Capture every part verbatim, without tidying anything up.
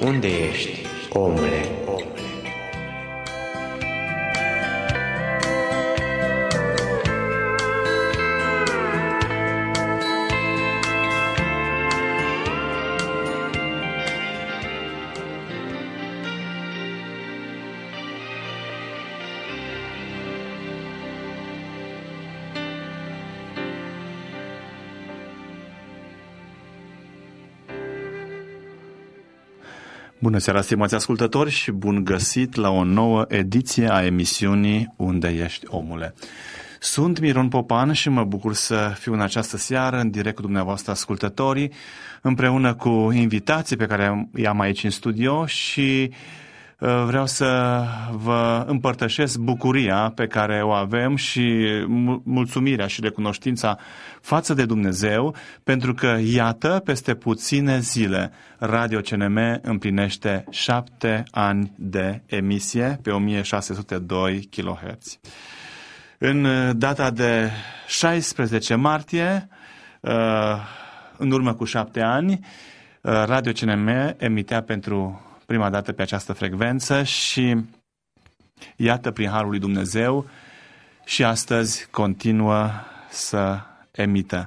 Unde ești, omule? Bună seara, stimați ascultători, și bun găsit la o nouă ediție a emisiunii Unde ești, omule? Sunt Miron Popan și mă bucur să fiu în această seară în direct cu dumneavoastră ascultătorii, împreună cu invitații pe care i-am aici în studio, și vreau să vă împărtășesc bucuria pe care o avem și mulțumirea și recunoștința față de Dumnezeu, pentru că, iată, peste puține zile Radio C N M împlinește șapte ani de emisie pe o mie șase sute doi kilohertz. În data de șaisprezece martie, în urmă cu șapte ani, Radio C N M emitea pentru prima dată pe această frecvență și iată, prin harul lui Dumnezeu, și astăzi continuă să emită.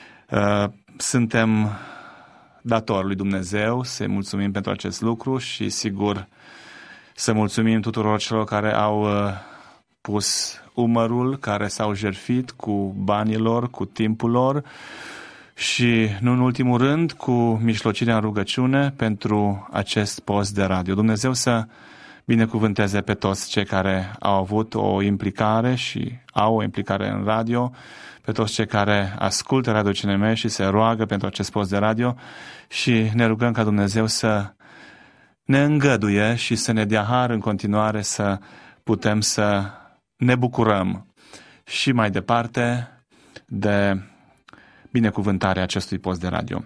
Suntem datori lui Dumnezeu să-i mulțumim pentru acest lucru și, sigur, să mulțumim tuturor celor care au pus umărul, care s-au jertfit cu banii lor, cu timpul lor și, nu în ultimul rând, cu mijlocirea în rugăciune pentru acest post de radio. Dumnezeu să binecuvânteze pe toți cei care au avut o implicare și au o implicare în radio, pe toți cei care ascultă Radio C N M și se roagă pentru acest post de radio, și ne rugăm ca Dumnezeu să ne îngăduie și să ne dea har în continuare să putem să ne bucurăm și mai departe de binecuvântarea acestui post de radio.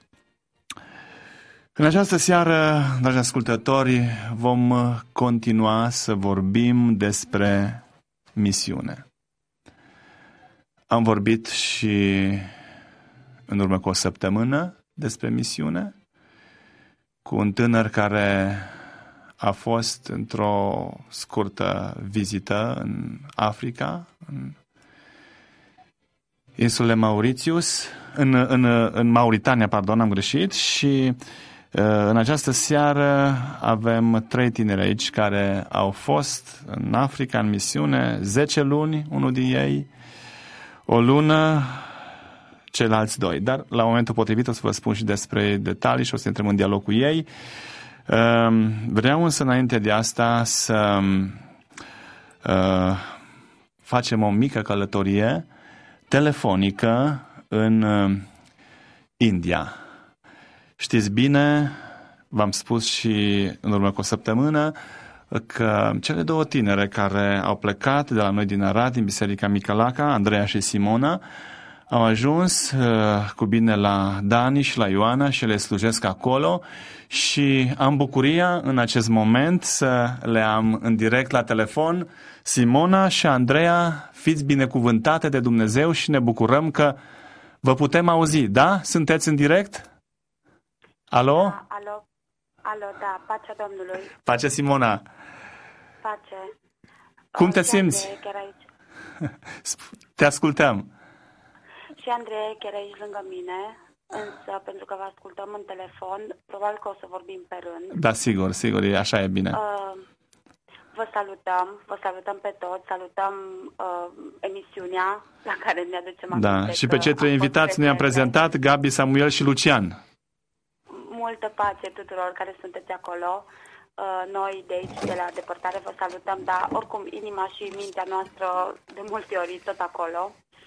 În această seară, dragi ascultători, vom continua să vorbim despre misiune. Am vorbit și în urmă cu o săptămână despre misiune, cu un tânăr care a fost într-o scurtă vizită în Africa, în insulele Mauritius, în, în, în Mauritania, pardon, am greșit, și în această seară avem trei tineri aici care au fost în Africa în misiune zece luni, unul din ei, o lună, ceilalți doi. Dar la momentul potrivit o să vă spun și despre detalii și o să intrăm în dialog cu ei. Vreau însă, înainte de asta, să uh, facem o mică călătorie telefonică în uh, India. Știți bine, v-am spus și în urmă cu o săptămână, că cele două tinere care au plecat de la noi din Arad, din Biserica Micalaca, Andreea și Simona, au ajuns uh, cu bine la Dani și la Ioana și le slujesc acolo, și am bucuria în acest moment să le am în direct la telefon. Simona și Andreea, fiți binecuvântate de Dumnezeu și ne bucurăm că vă putem auzi. Da? Sunteți în direct? Alo? Da, alo, alo, da, pacea Domnului. Pace, Simona. Pace. Cum uh, te simți? Andrei, chiar aici. Te ascultăm. Și Andrei, chiar aici lângă mine, însă pentru că vă ascultăm în telefon, probabil că o să vorbim pe rând. Da, sigur, sigur, așa e bine. Uh, vă salutăm, vă salutăm pe toți, salutăm uh, emisiunea la care ne aducem aminte. Da, și pe cei trei invitați ne-am prezentat, Gabi, Samuel și Lucian. Multă pace tuturor care sunteți acolo. Noi de aici, de la depărtare, vă salutăm, dar oricum inima și mintea noastră de multe ori tot acolo.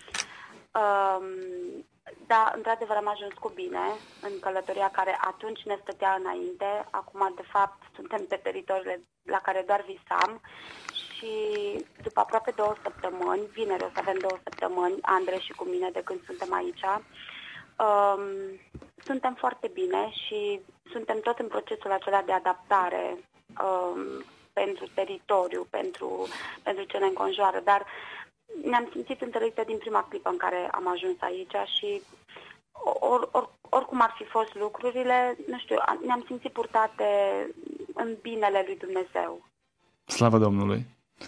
Da, într-adevăr am ajuns cu bine în călătoria care atunci ne stătea înainte. Acum, de fapt, suntem pe teritoriile la care doar visam și după aproape două săptămâni, vineri o să avem două săptămâni, Andrei și cu mine, de când suntem aici, Um, suntem foarte bine și suntem tot în procesul acela de adaptare um, pentru teritoriu, pentru, pentru ce ne înconjoară, dar ne-am simțit întărite din prima clipă în care am ajuns aici și or, or, oricum ar fi fost lucrurile, nu știu, ne-am simțit purtate în binele lui Dumnezeu. Slavă Domnului!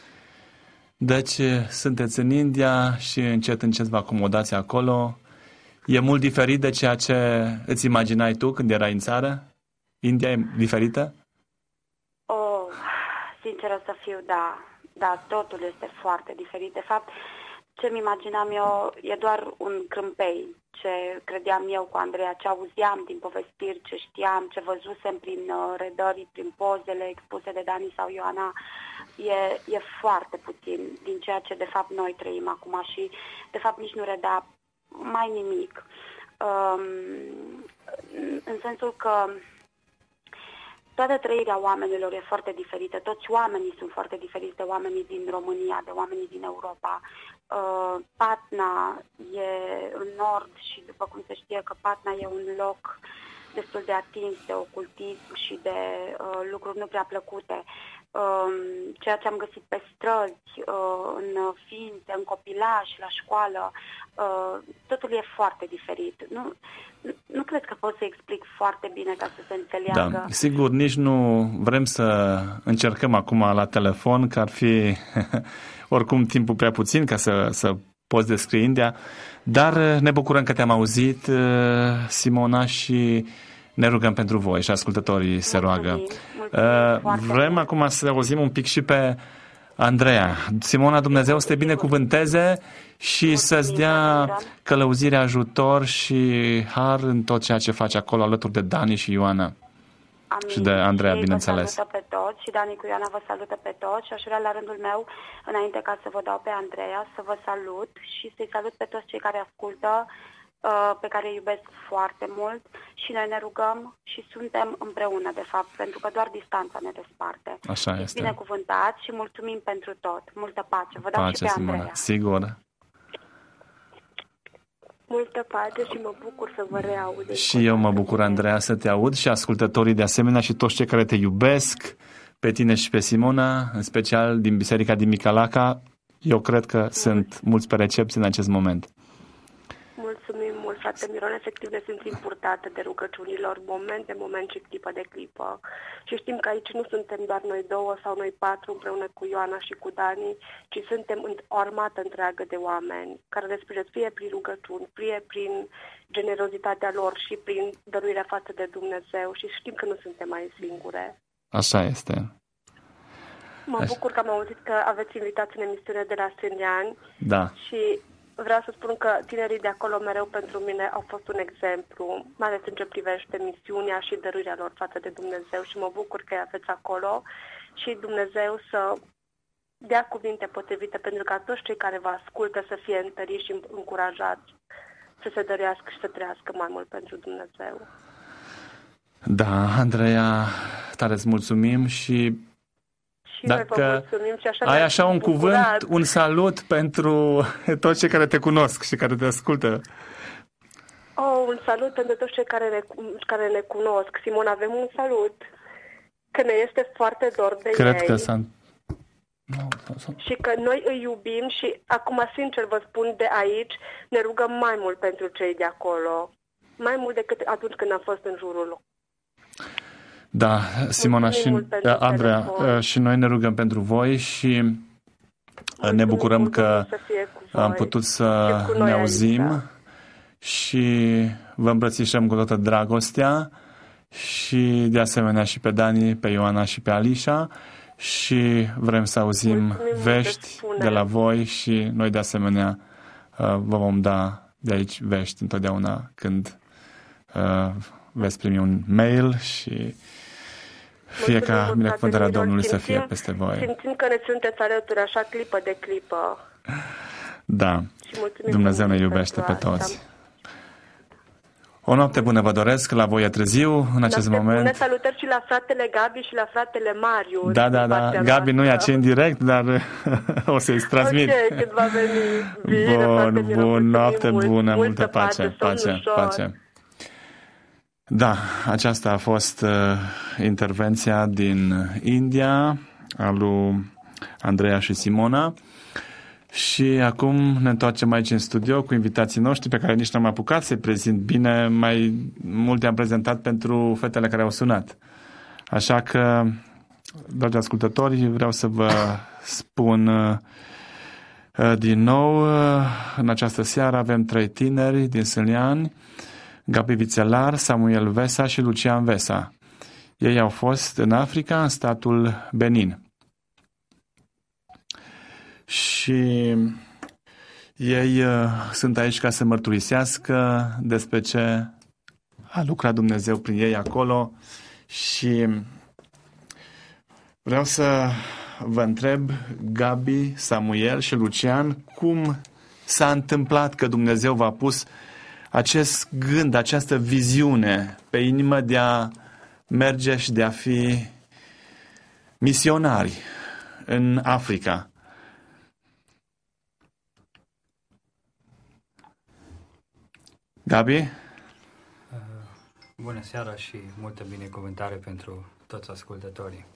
Deci sunteți în India și încet, încet vă acomodați acolo. E mult diferit de ceea ce îți imaginai tu când erai în țară? India e diferită? Oh, sinceră să fiu, da. Da, totul este foarte diferit. De fapt, ce-mi imaginam eu e doar un crâmpei. Ce credeam eu cu Andreea, ce auzeam din povestiri, ce știam, ce văzusem prin uh, redări, prin pozele expuse de Dani sau Ioana, e, e foarte puțin din ceea ce de fapt noi trăim acum și de fapt nici nu redea mai nimic. Um, în sensul că toată trăirea oamenilor e foarte diferită, toți oamenii sunt foarte diferiți de oamenii din România, de oamenii din Europa. Uh, Patna e în nord și după cum se știe că Patna e un loc destul de atins de ocultism și de uh, lucruri nu prea plăcute. Uh, ceea ce am găsit pe străzi, uh, în ființe, în copilaș, la școală, uh, totul e foarte diferit. Nu, nu, nu cred că pot să explic foarte bine ca să se înțeleagă. Da, sigur, nici nu vrem să încercăm acum la telefon, că ar fi oricum timpul prea puțin ca să, să poți descrie India, dar ne bucurăm că te-am auzit, Simona, și ne rugăm pentru voi și ascultătorii se roagă. Mulțumim, vrem mult. Acum să auzim un pic și pe Andreea. Simona, Dumnezeu să te binecuvânteze și mulțumim, să-ți dea călăuzire, ajutor și har în tot ceea ce faci acolo alături de Dani și Ioana. Amin. Și de Andreea, și bineînțeles. Vă salută pe toți și Dani cu Ioana vă salută pe toți și aș vrea la rândul meu, înainte ca să vă dau pe Andreea, să vă salut și să-i salut pe toți cei care ascultă, pe care îi iubesc foarte mult și noi ne rugăm și suntem împreună, de fapt, pentru că doar distanța ne desparte. Așa este. Binecuvântați și mulțumim pentru tot. Multă pace. Vă dau pace, și pe Simona. Andreea. Sigur. Multă pace și mă bucur să vă reaud. Și eu mă bucur, Andreea, să te aud și ascultătorii de asemenea și toți cei care te iubesc, pe tine și pe Simona, în special din Biserica din Micalaca. Eu cred că Mulțumim. Sunt mulți pe recepție în acest moment. Mulțumim mult, frate Miron, efectiv ne simțim purtate de rugăciunilor, moment de moment și clipă de clipă. Și știm că aici nu suntem doar noi două sau noi patru împreună cu Ioana și cu Dani, ci suntem o armată întreagă de oameni care le sprijină fie prin rugăciuni, fie prin generozitatea lor și prin dăruirea față de Dumnezeu și știm că nu suntem mai singure. Așa este. Mă Așa. bucur că am auzit că aveți invitați în emisiune de la Sâniani. Da. Și vreau să spun că tinerii de acolo mereu pentru mine au fost un exemplu, mai ales în ce privește misiunea și dăruirea lor față de Dumnezeu și mă bucur că aveți acolo și Dumnezeu să dea cuvinte potrivite pentru ca toți cei care vă ascultă să fie întăriți și încurajați să se dăruiască și să trăiască mai mult pentru Dumnezeu. Da, Andreea, tare îți mulțumim și Și dacă și așa ai așa un bucurat. cuvânt, un salut pentru toți cei care te cunosc și care te ascultă. Oh, un salut pentru toți cei care ne, care ne cunosc. Simon, avem un salut. Că ne este foarte dor de Cred ei. că s-a... Și că noi îi iubim și acum, sincer, vă spun de aici, ne rugăm mai mult pentru cei de acolo. Mai mult decât atunci când am fost în jurul lor. Da, Simona și Andreea, și noi ne rugăm pentru voi și mulțumim, ne bucurăm că am putut să ne auzim aici, da. Și vă îmbrățișăm cu toată dragostea și de asemenea și pe Dani, pe Ioana și pe Alișa și vrem să auzim mulțumim vești de la voi și noi de asemenea vă vom da de aici vești întotdeauna când veți primi un mail și fie ca binecuvântarea Domnului simțim, să fie peste voi. Simțim că ne sunteți alături așa clipă de clipă. Da, Dumnezeu ne iubește pe toți. O noapte bună vă doresc, la voi e târziu în acest noapte moment. Bună, salutări și la fratele Gabi și la fratele Mariu. Da, da, da, Gabi nu e aici în direct, dar o să-i transmit. Ok, când va veni. Bine, bun, bun, noapte mult, bună, multă pace, pace, pace. Da, aceasta a fost uh, intervenția din India a lui Andreea și Simona Și acum ne întoarcem aici în studio cu invitații noștri pe care nici n-am apucat să-i prezint bine, mai multe am prezentat pentru fetele care au sunat. Așa că, dragi ascultători, vreau să vă spun uh, din nou, uh, în această seară avem trei tineri din Sâliani, Gabi Vițelar, Samuel Vesa și Lucian Vesa. Ei au fost în Africa, în statul Benin. Și ei uh, sunt aici ca să mărturisească despre ce a lucrat Dumnezeu prin ei acolo și vreau să vă întreb, Gabi, Samuel și Lucian, cum s-a întâmplat că Dumnezeu v-a pus acest gând, această viziune pe inimă de a merge și de a fi misionari în Africa? Gabi? Bună seara și multă binecuvântare pentru toți ascultătorii.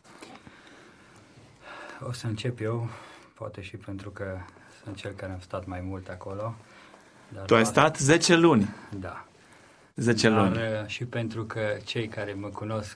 O să încep eu, poate și pentru că sunt cel care am stat mai mult acolo. Dar tu ai stat zece luni? Da. zece luni. Dar și pentru că cei care mă cunosc,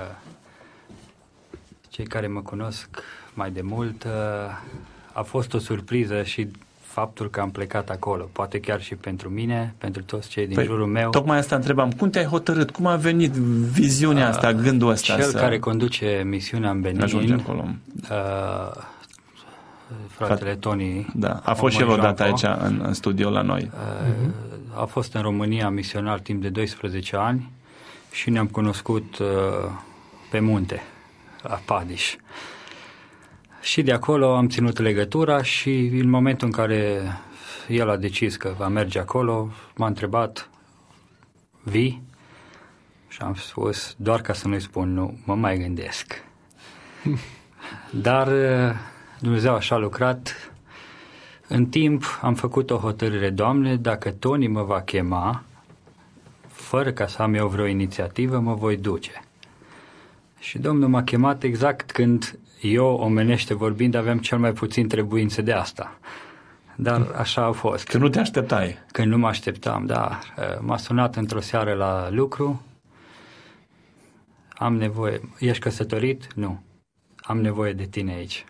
cei care mă cunosc mai de mult, a fost o surpriză și faptul că am plecat acolo, poate chiar și pentru mine, pentru toți cei din păi, jurul meu. Tocmai asta întrebam, cum te-ai hotărât? Cum a venit viziunea asta, gândul ăsta? Cel să... care conduce misiunea în Benin, ajunge acolo. Uh, fratele Tony. Da, a fost și el odată aici în, în studio la noi. Uh, uh-huh. A fost în România misionar timp de doisprezece ani și ne-am cunoscut uh, pe munte, la Padiș. Și de acolo am ținut legătura și în momentul în care el a decis că va merge acolo, m-a întrebat, vii? Și am spus, doar ca să nu-i spun nu, mă mai gândesc. Dar Dumnezeu așa a lucrat. În timp am făcut o hotărâre, Doamne, dacă Tony mă va chema, fără ca să am eu vreo inițiativă, mă voi duce. Și Domnul m-a chemat exact când eu, omenește vorbind, aveam cel mai puțin trebuință de asta. Dar așa a fost. Când nu te așteptai. Când nu mă așteptam, da. M-a sunat într-o seară la lucru. Am nevoie... Ești căsătorit? Nu. Am nevoie de tine aici.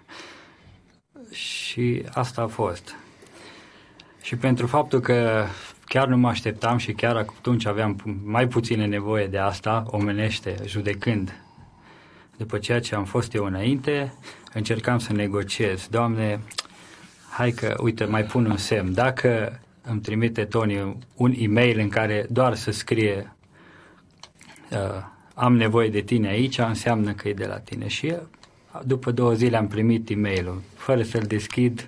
Și asta a fost. Și pentru faptul că chiar nu mă așteptam și chiar atunci aveam mai puține nevoie de asta, omenește, judecând, după ceea ce am fost eu înainte, încercam să negociez. Doamne, hai că, uite, mai pun un semn. Dacă îmi trimite Tony un e-mail în care doar să scrie uh, am nevoie de tine aici, înseamnă că e de la tine. Și după două zile am primit e-mailul. Fără să-l deschid...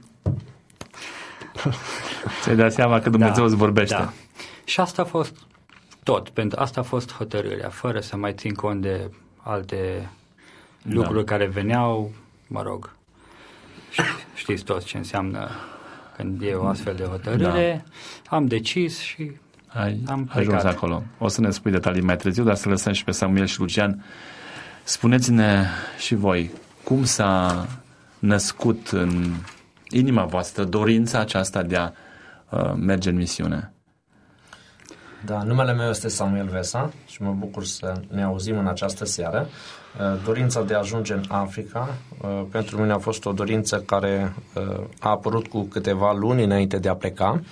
Ți-ai dat seama că Dumnezeu da, îți vorbește. Da. Și asta a fost tot. Pentru asta a fost hotărârea, fără să mai țin cont de alte... lucruri da. care veneau, mă rog, știți toți ce înseamnă când e o astfel de hotărâre, da. Am decis și Ai am plecat. Ajuns acolo. O să ne spui detalii mai târziu, dar să lăsăm și pe Samuel și Lucian. Spuneți-ne și voi, cum s-a născut în inima voastră dorința aceasta de a uh, merge în misiune? Da, numele meu este Samuel Vesa și mă bucur să ne auzim în această seară. Dorința de a ajunge în Africa, pentru mine a fost o dorință care a apărut cu câteva luni înainte de a pleca.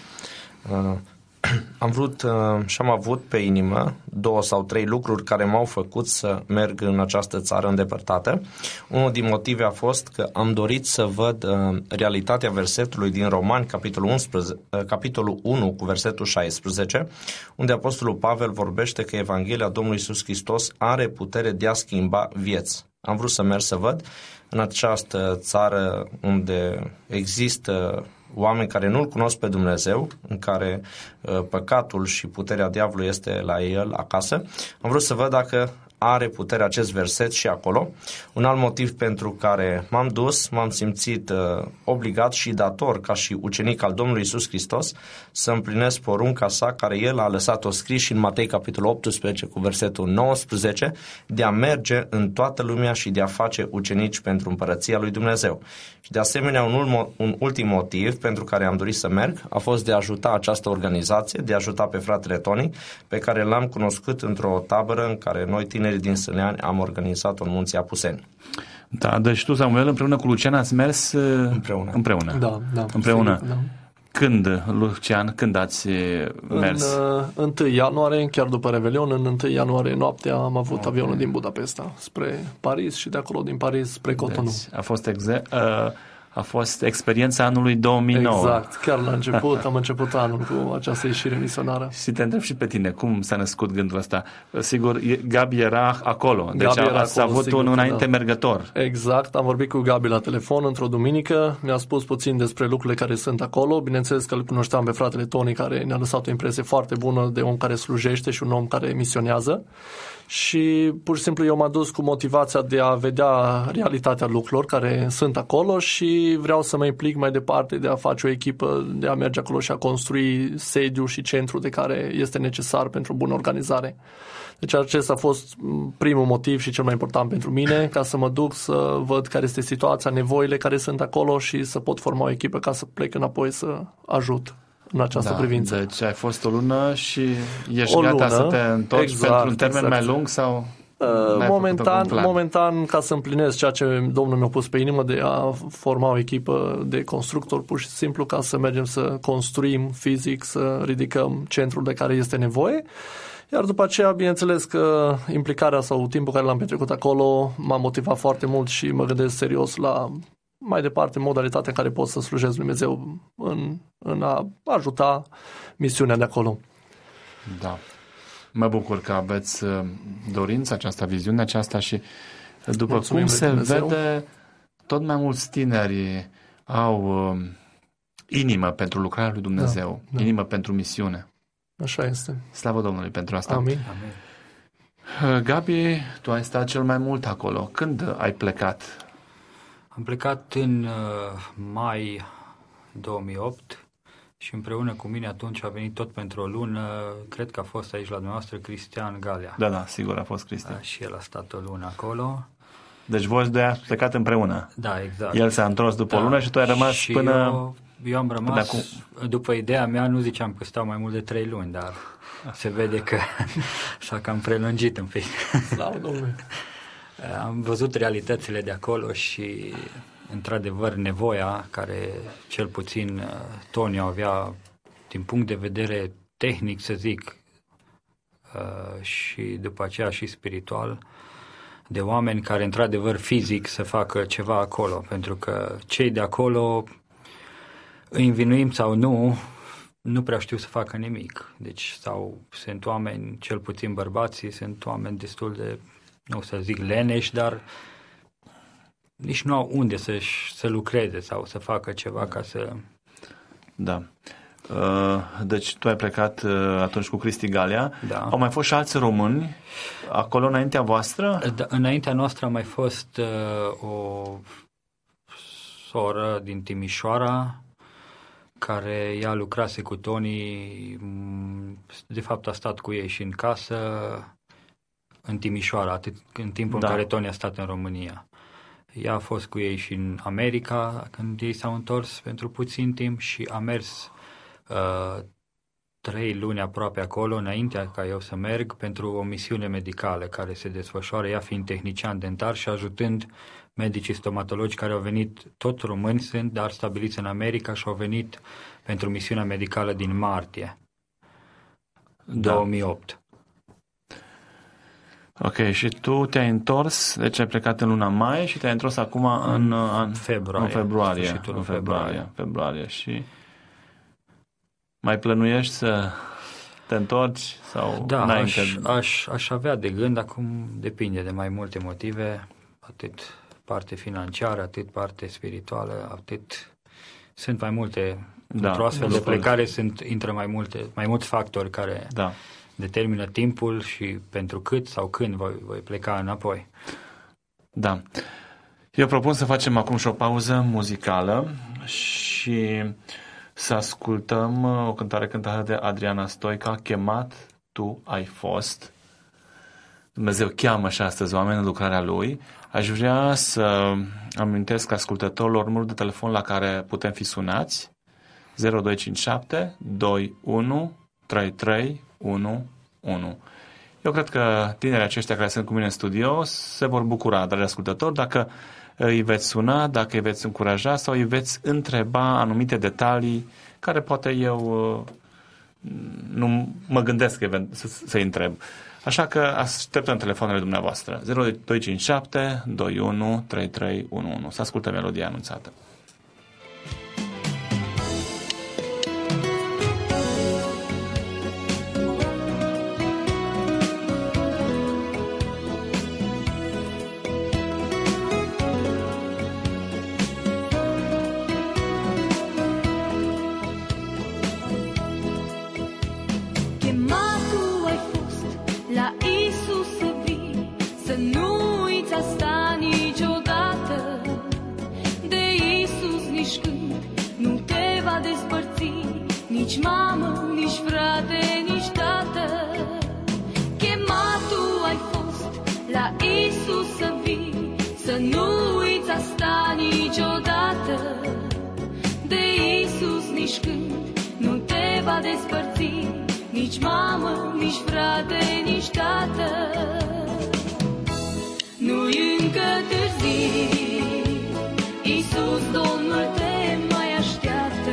Am vrut și am avut pe inimă două sau trei lucruri care m-au făcut să merg în această țară îndepărtată. Unul din motive a fost că am dorit să văd realitatea versetului din Romani, capitolul, unsprezece, capitolul unu, cu versetul șaisprezece, unde Apostolul Pavel vorbește că Evanghelia Domnului Iisus Hristos are putere de a schimba vieți. Am vrut să merg să văd în această țară unde există oameni care nu-L cunosc pe Dumnezeu, în care uh, păcatul și puterea diavolului este la el acasă. Am vrut să văd dacă are putere acest verset și acolo. Un alt motiv pentru care m-am dus, m-am simțit uh, obligat și dator ca și ucenic al Domnului Iisus Hristos să împlinesc porunca sa care El a lăsat-o scris și în Matei capitolul optsprezece cu versetul nouăsprezece, de a merge în toată lumea și de a face ucenici pentru împărăția lui Dumnezeu. Și de asemenea un, un ultim motiv pentru care am dorit să merg a fost de a ajuta această organizație, de a ajuta pe fratele Tony, pe care l-am cunoscut într-o tabără în care noi tinerii din Săneani am organizat-o în Munții Apuseni. Da, deci tu, Samuel, împreună cu Lucian ați mers împreună. împreună. Da, da. Împreună. Sigur, da. Când, Lucian, când ați mers? În uh, întâi ianuarie, chiar după Revelion, în întâi ianuarie noaptea am avut okay. avionul din Budapesta spre Paris și de acolo din Paris spre Cotonou. Deci, a fost exe- uh, a fost experiența anului două mii nouă. Exact, chiar la început am început anul cu această ieșire misionară. Și te întreb și pe tine, cum s-a născut gândul ăsta? Sigur, Gabi era acolo, deci Gabi era ați acolo, avut sigur, un înainte da. mergător. Exact, am vorbit cu Gabi la telefon într-o duminică, mi-a spus puțin despre lucrurile care sunt acolo, bineînțeles că îl cunoșteam pe fratele Tony, care ne-a lăsat o impresie foarte bună de om care slujește și un om care misionează. Și pur și simplu eu m-am dus cu motivația de a vedea realitatea lucrurilor care sunt acolo și vreau să mă implic mai departe, de a face o echipă, de a merge acolo și a construi sediu și centru de care este necesar pentru o bună organizare. Deci acesta a fost primul motiv și cel mai important pentru mine, ca să mă duc să văd care este situația, nevoile care sunt acolo și să pot forma o echipă ca să plec înapoi să ajut în această da, privință. Deci ai fost o lună și ești o gata lună, să te întorci exact, pentru un termen exact. mai lung sau... Uh, momentan, momentan, ca să împlinesc ceea ce Domnul mi-a pus pe inimă de a forma o echipă de constructori, pur și simplu ca să mergem să construim fizic, să ridicăm centrul de care este nevoie. Iar după aceea, bineînțeles că implicarea sau timpul care l-am petrecut acolo m-a motivat foarte mult și mă gândesc serios la mai departe modalitatea în care pot să slujesc Dumnezeu în, în a ajuta misiunea de acolo. Da. Mă bucur că aveți dorința aceasta, viziunea aceasta și după Mulțumim cum se Dumnezeu. Vede, tot mai mulți tineri au uh, inimă pentru lucrarea lui Dumnezeu, da, da. inimă pentru misiune. Așa este. Slavă Domnului pentru asta. Amin. Amin. Gabi, tu ai stat cel mai mult acolo. Când ai plecat? Am plecat în uh, mai două mii opt și împreună cu mine atunci a venit tot pentru o lună, cred că a fost aici la dumneavoastră Cristian Galea. Da, da, sigur a fost Cristian. Da, și el a stat o lună acolo. Deci voi doi ați plecat împreună. Da, exact. El s-a întors după da. o lună și tu ai rămas și până... Eu, eu am rămas, după ideea mea, nu ziceam că stau mai mult de trei luni, dar se vede că s-a cam prelungit un pic. Slavă Domnului! Am văzut realitățile de acolo și, într-adevăr, nevoia care, cel puțin, Tony avea, din punct de vedere tehnic, să zic, și după aceea și spiritual, de oameni care, într-adevăr, fizic să facă ceva acolo, pentru că cei de acolo, îi învinuim sau nu, nu prea știu să facă nimic. Deci, sau sunt oameni, cel puțin bărbații, sunt oameni destul de, nu să zic leneși, dar nici nu au unde să, să lucreze sau să facă ceva ca să... Da. Deci tu ai plecat atunci cu Cristi Galea. Da. Au mai fost și alți români acolo înaintea voastră? Da, înaintea noastră a mai fost uh, o soră din Timișoara care ea lucrase cu Tony, de fapt a stat cu ei și în casă în Timișoara, atât în timpul da. în care Tony a stat în România. Ea a fost cu ei și în America când ei s-au întors pentru puțin timp și a mers uh, trei luni aproape acolo înainte ca eu să merg pentru o misiune medicală care se desfășoară, ea fiind tehnician dentar și ajutând medicii stomatologi care au venit, tot români sunt, dar stabiliți în America și au venit pentru misiunea medicală din martie da. două mii opt. Ok, și tu te-ai întors, deci ai plecat în luna mai și te-ai întors acum în, în februarie. În februarie, în februarie, februarie. februarie. Și mai plănuiești să te întorci sau da, înainte? Aș, aș, aș avea de gând, acum depinde de mai multe motive, atât parte financiară, atât parte spirituală, atât sunt mai multe, da, într-o astfel de plecare sunt, intră mai multe, mai mulți factori care da. determină timpul și pentru cât sau când voi, voi pleca înapoi. Da. Eu propun să facem acum și o pauză muzicală și să ascultăm o cântare cântată de Adriana Stoica, Chemat tu ai fost. Dumnezeu cheamă și astăzi oameni în lucrarea Lui. Aș vrea să amintesc ascultătorilor numărul de telefon la care putem fi sunați, zero doi cinci șapte doi unu trei trei unu unu. Eu cred că tinerii aceștia care sunt cu mine în studio se vor bucura, dragi ascultători, dacă îi veți suna, dacă îi veți încuraja sau îi veți întreba anumite detalii care poate eu nu mă gândesc să-i întreb. Așa că așteptăm telefoanele dumneavoastră. zero doi cinci șapte doi unu trei trei unu unu. Să ascultăm melodia anunțată. Nici mamă, nici frate, nici tată. Chemat tu ai fost la Iisus să vii, să nu uiți asta niciodată. De Iisus nici când nu te va despărți, nici mamă, nici frate, nici tată. Nu-i încă târziu, Iisus Domnul te mai așteaptă.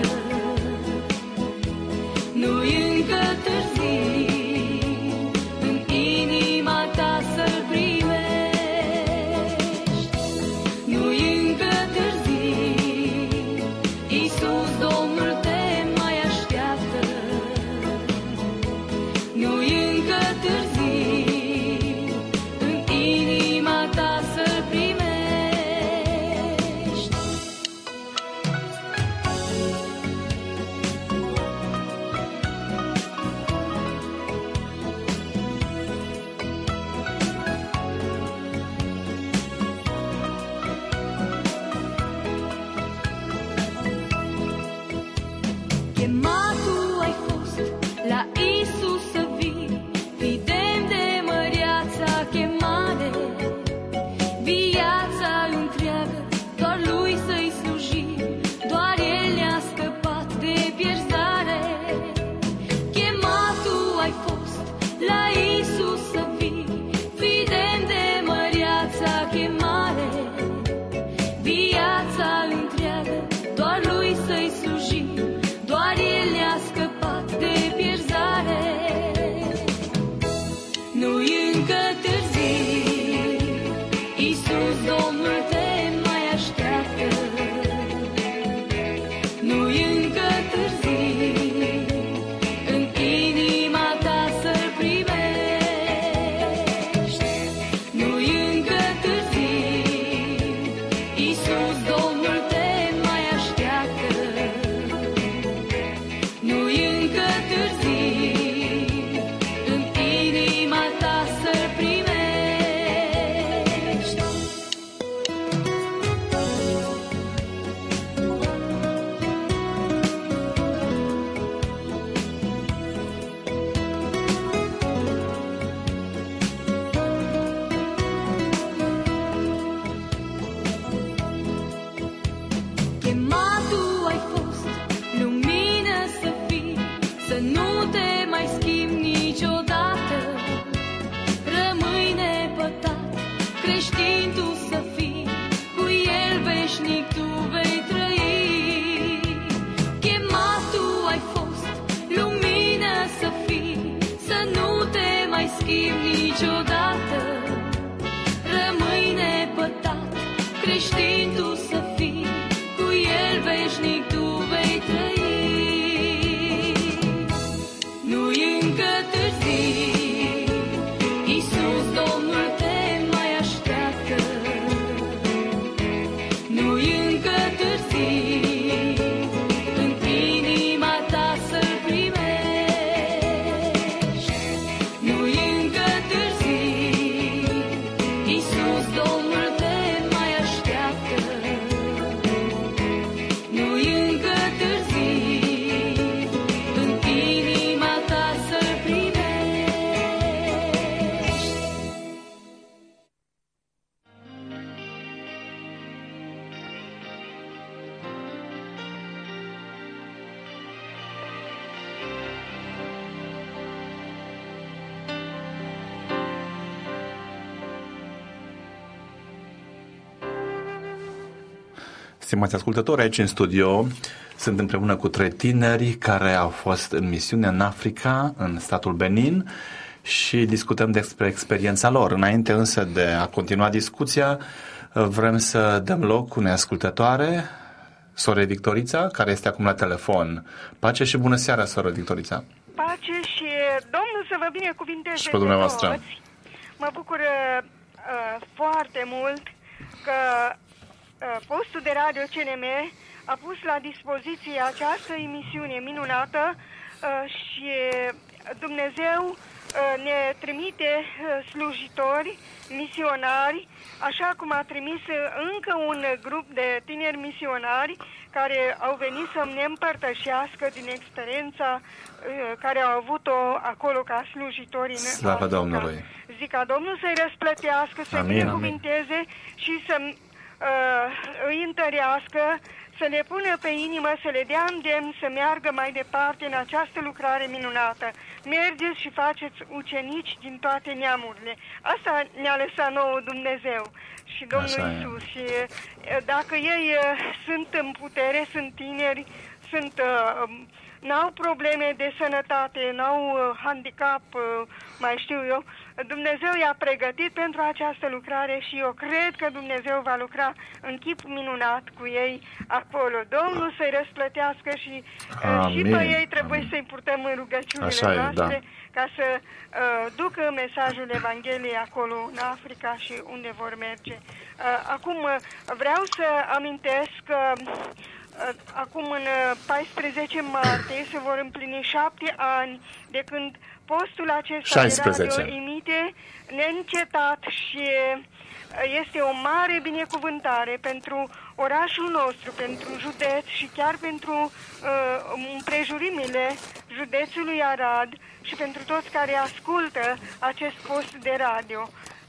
Nu-i încă târziu, în inima ta să-L primești. Nu-i încă târziu, Iisus Domnul te mai așteaptă. Nu-i încă târziu, în inima ta să-L primești. Chematul ai fost la Iisus să vii, fii demn de măreața chemare. Viața întreagă doar Lui să-i slujim, doar El ne-a scăpat de pierzare. Chematul ai fost la Iisus să vii, fii demn de măreața chemare. Viața întreagă doar Lui să-i slujim, doar El ne-a scăpat de pierzare. Nu-i încă târziu, Iisus Domnul te mai așteaptă. Nu-i încă târziu, în inima ta să-L primești. Nu-i încă târziu, Iisus Domnul te mai așteaptă. Nu-i încă târziu, în inima ta să-L primești. Chematul ai fost, lumină să fii, să nu te mai schimbi niciodată. Rămâi nepătat, creștin tu să fii, cu El veșnic tu vei trăi. Chematul ai fost, lumină să fii, să nu te mai schimbi niciodată. Rămâi nepătat, creștin tu să fii, cu El veșnic tu vei trăi. Nu-i încă târziu, Iisus Domnul te mai așteaptă. Nu-i încă târziu, în inima ta să-L primești. Iisus Domnul te mai așteaptă. Nu-i încă târziu, în inima ta să-L primești. Stimați ascultători, aici în studio sunt împreună cu trei tineri care au fost în misiune în Africa, în statul Benin, și discutăm despre experiența lor. Înainte însă de a continua discuția, vrem să dăm loc unei ascultătoare, soră Victorița, care este acum la telefon. Pace și bună seara, soră Victorița. Pace și Domnul să vă binecuvinteze Și pe dumneavoastră. toți. Mă bucur uh, foarte mult că uh, postul de radio C N M a pus la dispoziție această emisiune minunată uh, și Dumnezeu uh, ne trimite uh, slujitori, misionari, așa cum a trimis uh, încă un grup de tineri misionari care au venit să ne împărtășească din experiența uh, care au avut-o acolo ca slujitori în Slavă Africa. Domnului! Zic ca Domnul să-i răsplătească, să-i Amin, binecuvinteze și să uh, îi întărească, să le pună pe inimă, să le dea îndemn să meargă mai departe în această lucrare minunată. Mergeți și faceți ucenici din toate neamurile. Asta ne-a lăsat nouă Dumnezeu și Domnul Așa e. Iisus. Și uh, dacă ei uh, sunt în putere, sunt tineri, sunt... Uh, n-au probleme de sănătate, n-au uh, handicap, uh, mai știu eu. Dumnezeu i-a pregătit pentru această lucrare și eu cred că Dumnezeu va lucra în chip minunat cu ei acolo. Domnul să-i răsplătească și, uh, și pe ei trebuie Amin. să-i purtăm în rugăciunile Așa e, noastre, da. ca să uh, ducă mesajul Evangheliei acolo în Africa și unde vor merge. Uh, acum uh, vreau să amintesc că acum în paisprezece martie se vor împlini șapte ani de când postul acesta șaisprezece. de radio emite neîncetat și este o mare binecuvântare pentru orașul nostru, pentru județ și chiar pentru uh, împrejurimile județului Arad și pentru toți care ascultă acest post de radio.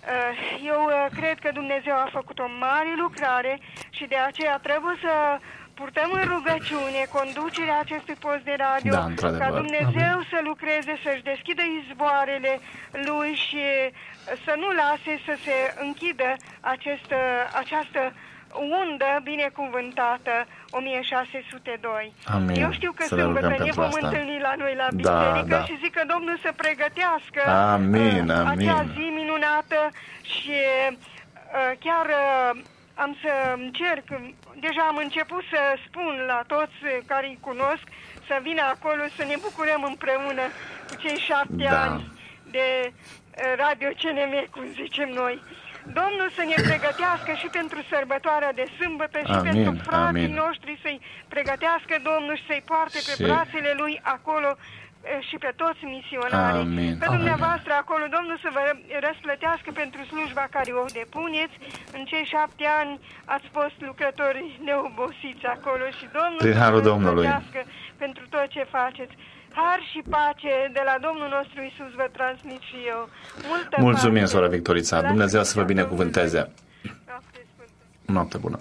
Eu cred că Dumnezeu a făcut o mare lucrare și de aceea trebuie să purtăm în rugăciune conducerea acestui post de radio, Da, într-adevăr. ca Dumnezeu să lucreze, să-și deschidă izvoarele lui și să nu lase să se închidă acest, această undă binecuvântată o mie șase sute doi. Amin. Eu știu că Să ne sâmbătă rugăm ne pentru vom asta. întâlni la noi la Da, biserică da. și zic că Domnul să pregătească Amin, uh, amin. acea zi minunată și uh, chiar uh, am să încerc, deja am început să spun la toți care îi cunosc să vină acolo să ne bucurăm împreună cu cei șapte Da. ani de uh, Radio C N M, cum zicem noi. Domnul să ne pregătească și pentru sărbătoarea de sâmbătă și Amin, pentru frații amin. noștri să-i pregătească Domnul și să-i poarte pe Și- brațele lui acolo eh, și pe toți misionarii. Amin, Pe amin. dumneavoastră acolo, Domnul să vă răsplătească pentru slujba care o depuneți. În cei șapte ani ați fost lucrători neobosiți acolo și Domnul Prin să vă harul Domnului. răsplătească pentru tot ce faceți. Har și pace de la Domnul nostru Iisus vă transmit și eu. Multă Mulțumim, pace. soră Victorița. Lasă Dumnezeu să vă Domnul. binecuvânteze. Noapte sfântă. Noapte bună.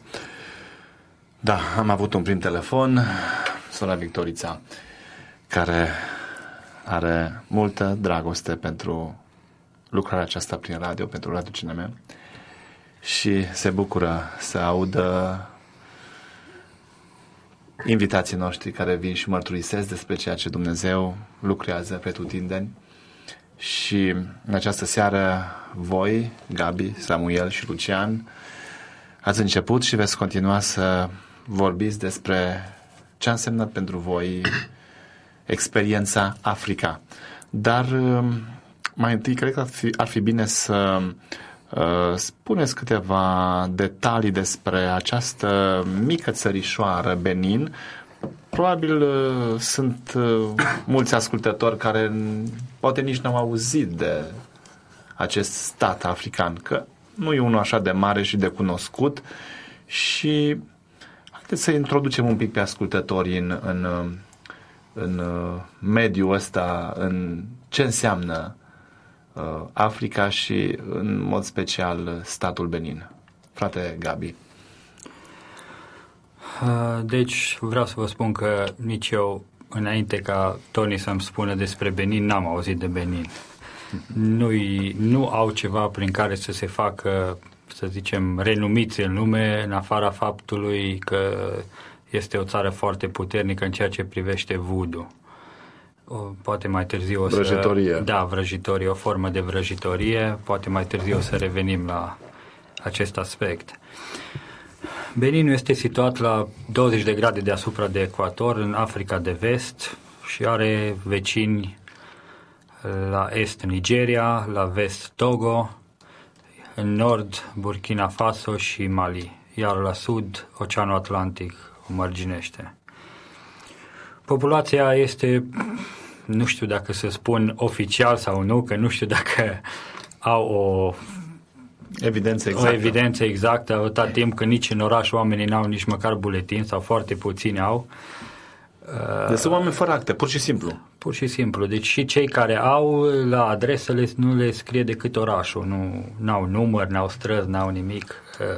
Da, am avut un prim telefon, sora Victorița, care are multă dragoste pentru lucrarea aceasta prin radio, pentru Radio C N M, și se bucură să audă invitații noștri care vin și mărturisesc despre ceea ce Dumnezeu lucrează pretutindeni. Și în această seară voi, Gabi, Samuel și Lucian, ați început și veți continua să vorbiți despre ce a însemnat pentru voi experiența Africa. Dar mai întâi cred că ar fi, ar fi bine să uh, spuneți câteva detalii despre această mică țărișoară Benin. Probabil uh, sunt uh, mulți ascultători care poate nici n-au auzit de acest stat african, că nu e unul așa de mare și de cunoscut și haideți să introducem un pic pe ascultătorii în, în, în mediul ăsta, în ce înseamnă Africa și în mod special statul Benin. Frate Gabi. Deci vreau să vă spun că nici eu, înainte ca Tony să-mi spună despre Benin, n-am auzit de Benin. Nu, nu au ceva prin care să se facă, să zicem, renumiți în lume, în afara faptului că este o țară foarte puternică în ceea ce privește voodoo. O, poate mai târziu o să... Vrăjitorie. Da, vrăjitorie, o formă de vrăjitorie. Poate mai târziu o să revenim la acest aspect. Beninul este situat la douăzeci de grade deasupra de ecuator, în Africa de Vest, și are vecini la est Nigeria, la vest Togo, în nord Burkina Faso și Mali, iar la sud Oceanul Atlantic o mărginește. Populația este, nu știu dacă să spun oficial sau nu, că nu știu dacă au o evidență exactă, o evidență exactă atâta timp că nici în oraș oamenii n-au nici măcar buletin sau foarte puțini au. Deci sunt oameni fără acte, pur și simplu. Pur și simplu. Deci și cei care au, la adresele nu le scrie decât orașul. Nu n-au număr, n-au străzi, n-au nimic.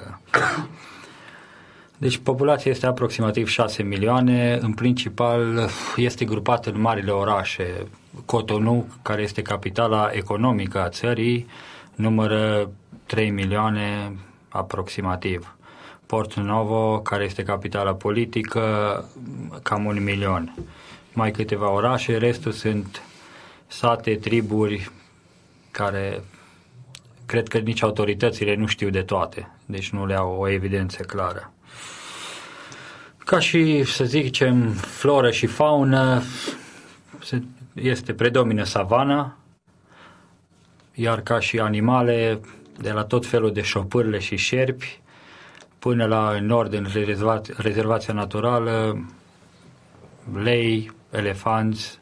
Deci populația este aproximativ șase milioane. În principal este grupată în marile orașe. Cotonou, care este capitala economică a țării, numără trei milioane aproximativ. Porto Novo, care este capitala politică, cam un milion. Mai câteva orașe, restul sunt sate, triburi, care cred că nici autoritățile nu știu de toate, deci nu le au o evidență clară. Ca și, să zicem, floră și faună, este predomină savana, iar ca și animale, de la tot felul de șopârle și șerpi, până la în nord, în rezervația, rezervația naturală, lei, elefanți,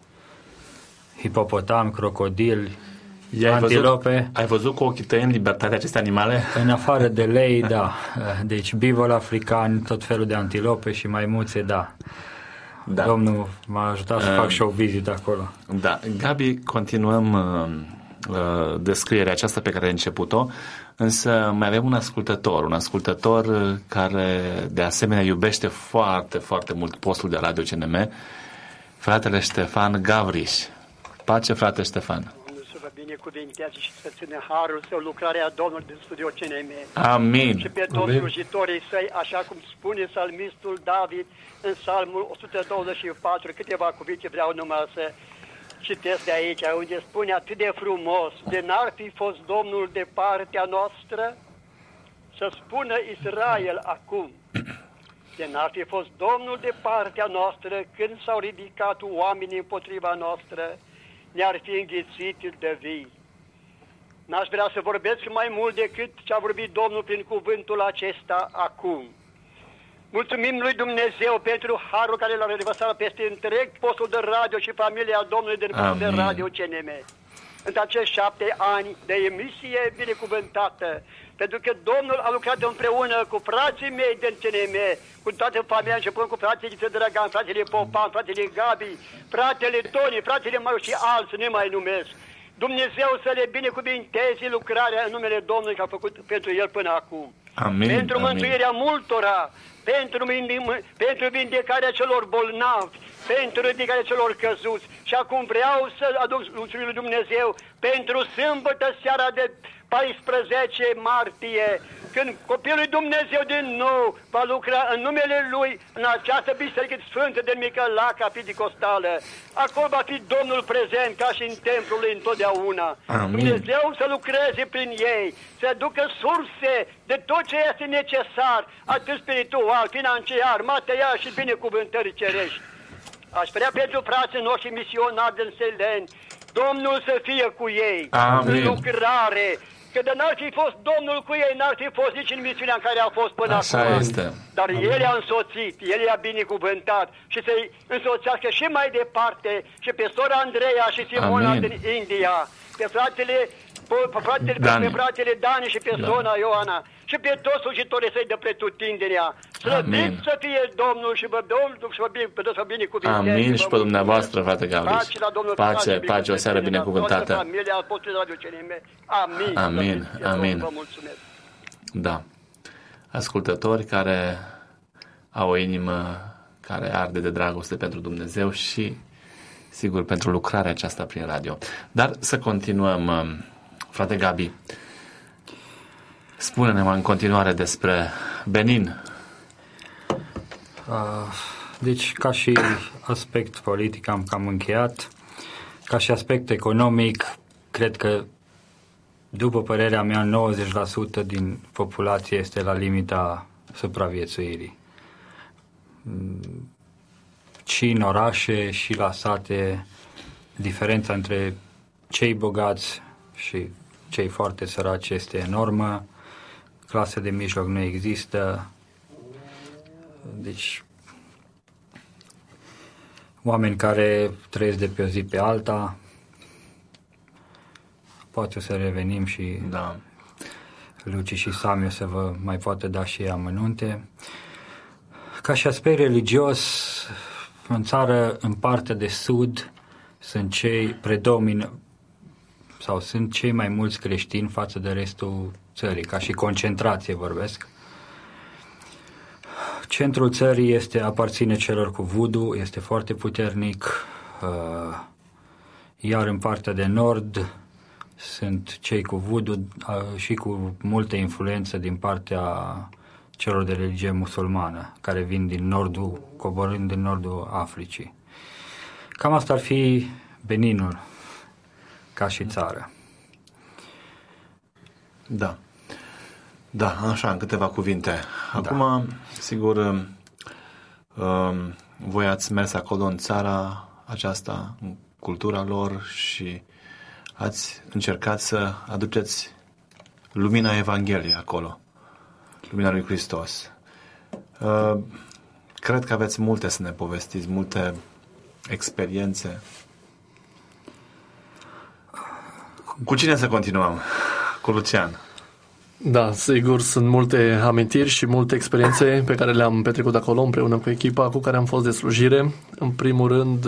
hipopotami, crocodili, ai antilope. Văzut, ai văzut cu ochii tăi în libertate aceste animale? În afară de lei, da. Deci bivol african, tot felul de antilope și maimuțe, da. Da. Domnul m-a ajutat să uh, fac și o vizită acolo. Da. Gabi, continuăm uh, uh, descrierea aceasta pe care ai început-o, însă mai avem un ascultător, un ascultător care de asemenea iubește foarte, foarte mult postul de radio C N M, fratele Ștefan Gavriș. Pace, frate Ștefan. Să vă binecuvinteze și să țină harul său, lucrarea Domnului din studio C N M. Amin. Și pe toți slujitorii săi, așa cum spune psalmistul David în psalmul o sută douăzeci și patru, câteva cuvinte vreau numai să citesc de aici, unde spune atât de frumos: de n-ar fi fost Domnul de partea noastră, să spună Israel acum, de n-ar fi fost Domnul de partea noastră când s-au ridicat oamenii împotriva noastră, ne-ar fi înghițit de vii. N-aș vrea să vorbesc mai mult decât ce a vorbit Domnul prin cuvântul acesta acum. Mulțumim lui Dumnezeu pentru harul care l-a revărsat peste întreg postul de radio și familia Domnului din postul de radio C N M. În acești șapte ani de emisie binecuvântată, pentru că Domnul a lucrat împreună cu frații mei din C N M, cu toată familia, începând cu fratele Dragan, fratele Popan, fratele Gabi, fratele Toni, fratele Maru și alții, nu mai numesc. Dumnezeu să le binecuvinteze lucrarea în numele Domnului care a făcut pentru el până acum. Amin, pentru amin. Mântuirea multora, pentru, pentru vindecarea celor bolnavi, pentru ridicarea celor căzuți. Și acum vreau să aduc mulțumiri lui Dumnezeu pentru sâmbătă seara de paisprezece martie, când copilul lui Dumnezeu din nou va lucra în numele Lui în această biserică sfântă de Micălaca Pentecostală. Acolo va fi Domnul prezent ca și în templul lui întotdeauna. Amin. Dumnezeu să lucreze prin ei, să ducă surse de tot ce este necesar, atât spiritual, financiar, material și binecuvântări cerești. Aș vrea pentru frații noștri misionari din Seleni, Domnul să fie cu ei. Amin. În lucrare. Că de n-ar fi fost Domnul cu ei, n-ar fi fost nici în misiunea în care a fost până Așa acum. este. Dar El i-a însoțit, El i-a binecuvântat și să-i însoțească și mai departe și pe sora Andreea și Simona Amin. Din India, pe fratele pe fratele, pe fratele Dani și pe da. Sona Ioana și pe toți slujitorii săi de pretutindenea. Slăvit să fie Domnul și vă Domnul și vă bine, să binecuvânteze. Amin și pe dumneavoastră, frate Gabriel. Pace, pace, o seară binecuvântată. Amin. Amin, amin. Vă mulțumesc. Da. Ascultători care au o inimă care arde de dragoste pentru Dumnezeu și, sigur, pentru lucrarea aceasta prin radio. Dar să continuăm, frate Gabi. Spune-ne mai în continuare despre Benin. Deci, ca și aspect politic am cam încheiat. Ca și aspect economic, cred că, după părerea mea, nouăzeci la sută din populație este la limita supraviețuirii. Și în orașe și la sate, diferența între cei bogați și cei foarte săraci este enormă. Clase de mijloc nu există. Deci, oameni care trăiesc de pe o zi pe alta. Poate să revenim și da. Luci și Sami o să vă mai poate da și amănunte. Ca și aspect religios, în țară, în partea de sud, sunt cei predomină sau sunt cei mai mulți creștini față de restul țării, ca și concentrație vorbesc. Centrul țării este, aparține celor cu voodoo, este foarte puternic, uh, iar în partea de nord sunt cei cu voodoo uh, și cu multă influență din partea celor de religie musulmană, care vin din nordul, coborând din nordul Africii. Cam asta ar fi Beninul, ca și țară. Da. Da, așa, în câteva cuvinte. Acum, da. sigur, um, voi ați mers acolo în țara aceasta, în cultura lor și ați încercat să aduceți lumina Evangheliei acolo, lumina lui Hristos. Uh, cred că aveți multe să ne povestiți, multe experiențe. Cu cine să continuăm? Cu Lucian. Da, sigur, sunt multe amintiri și multe experiențe pe care le-am petrecut acolo împreună cu echipa cu care am fost de slujire. În primul rând,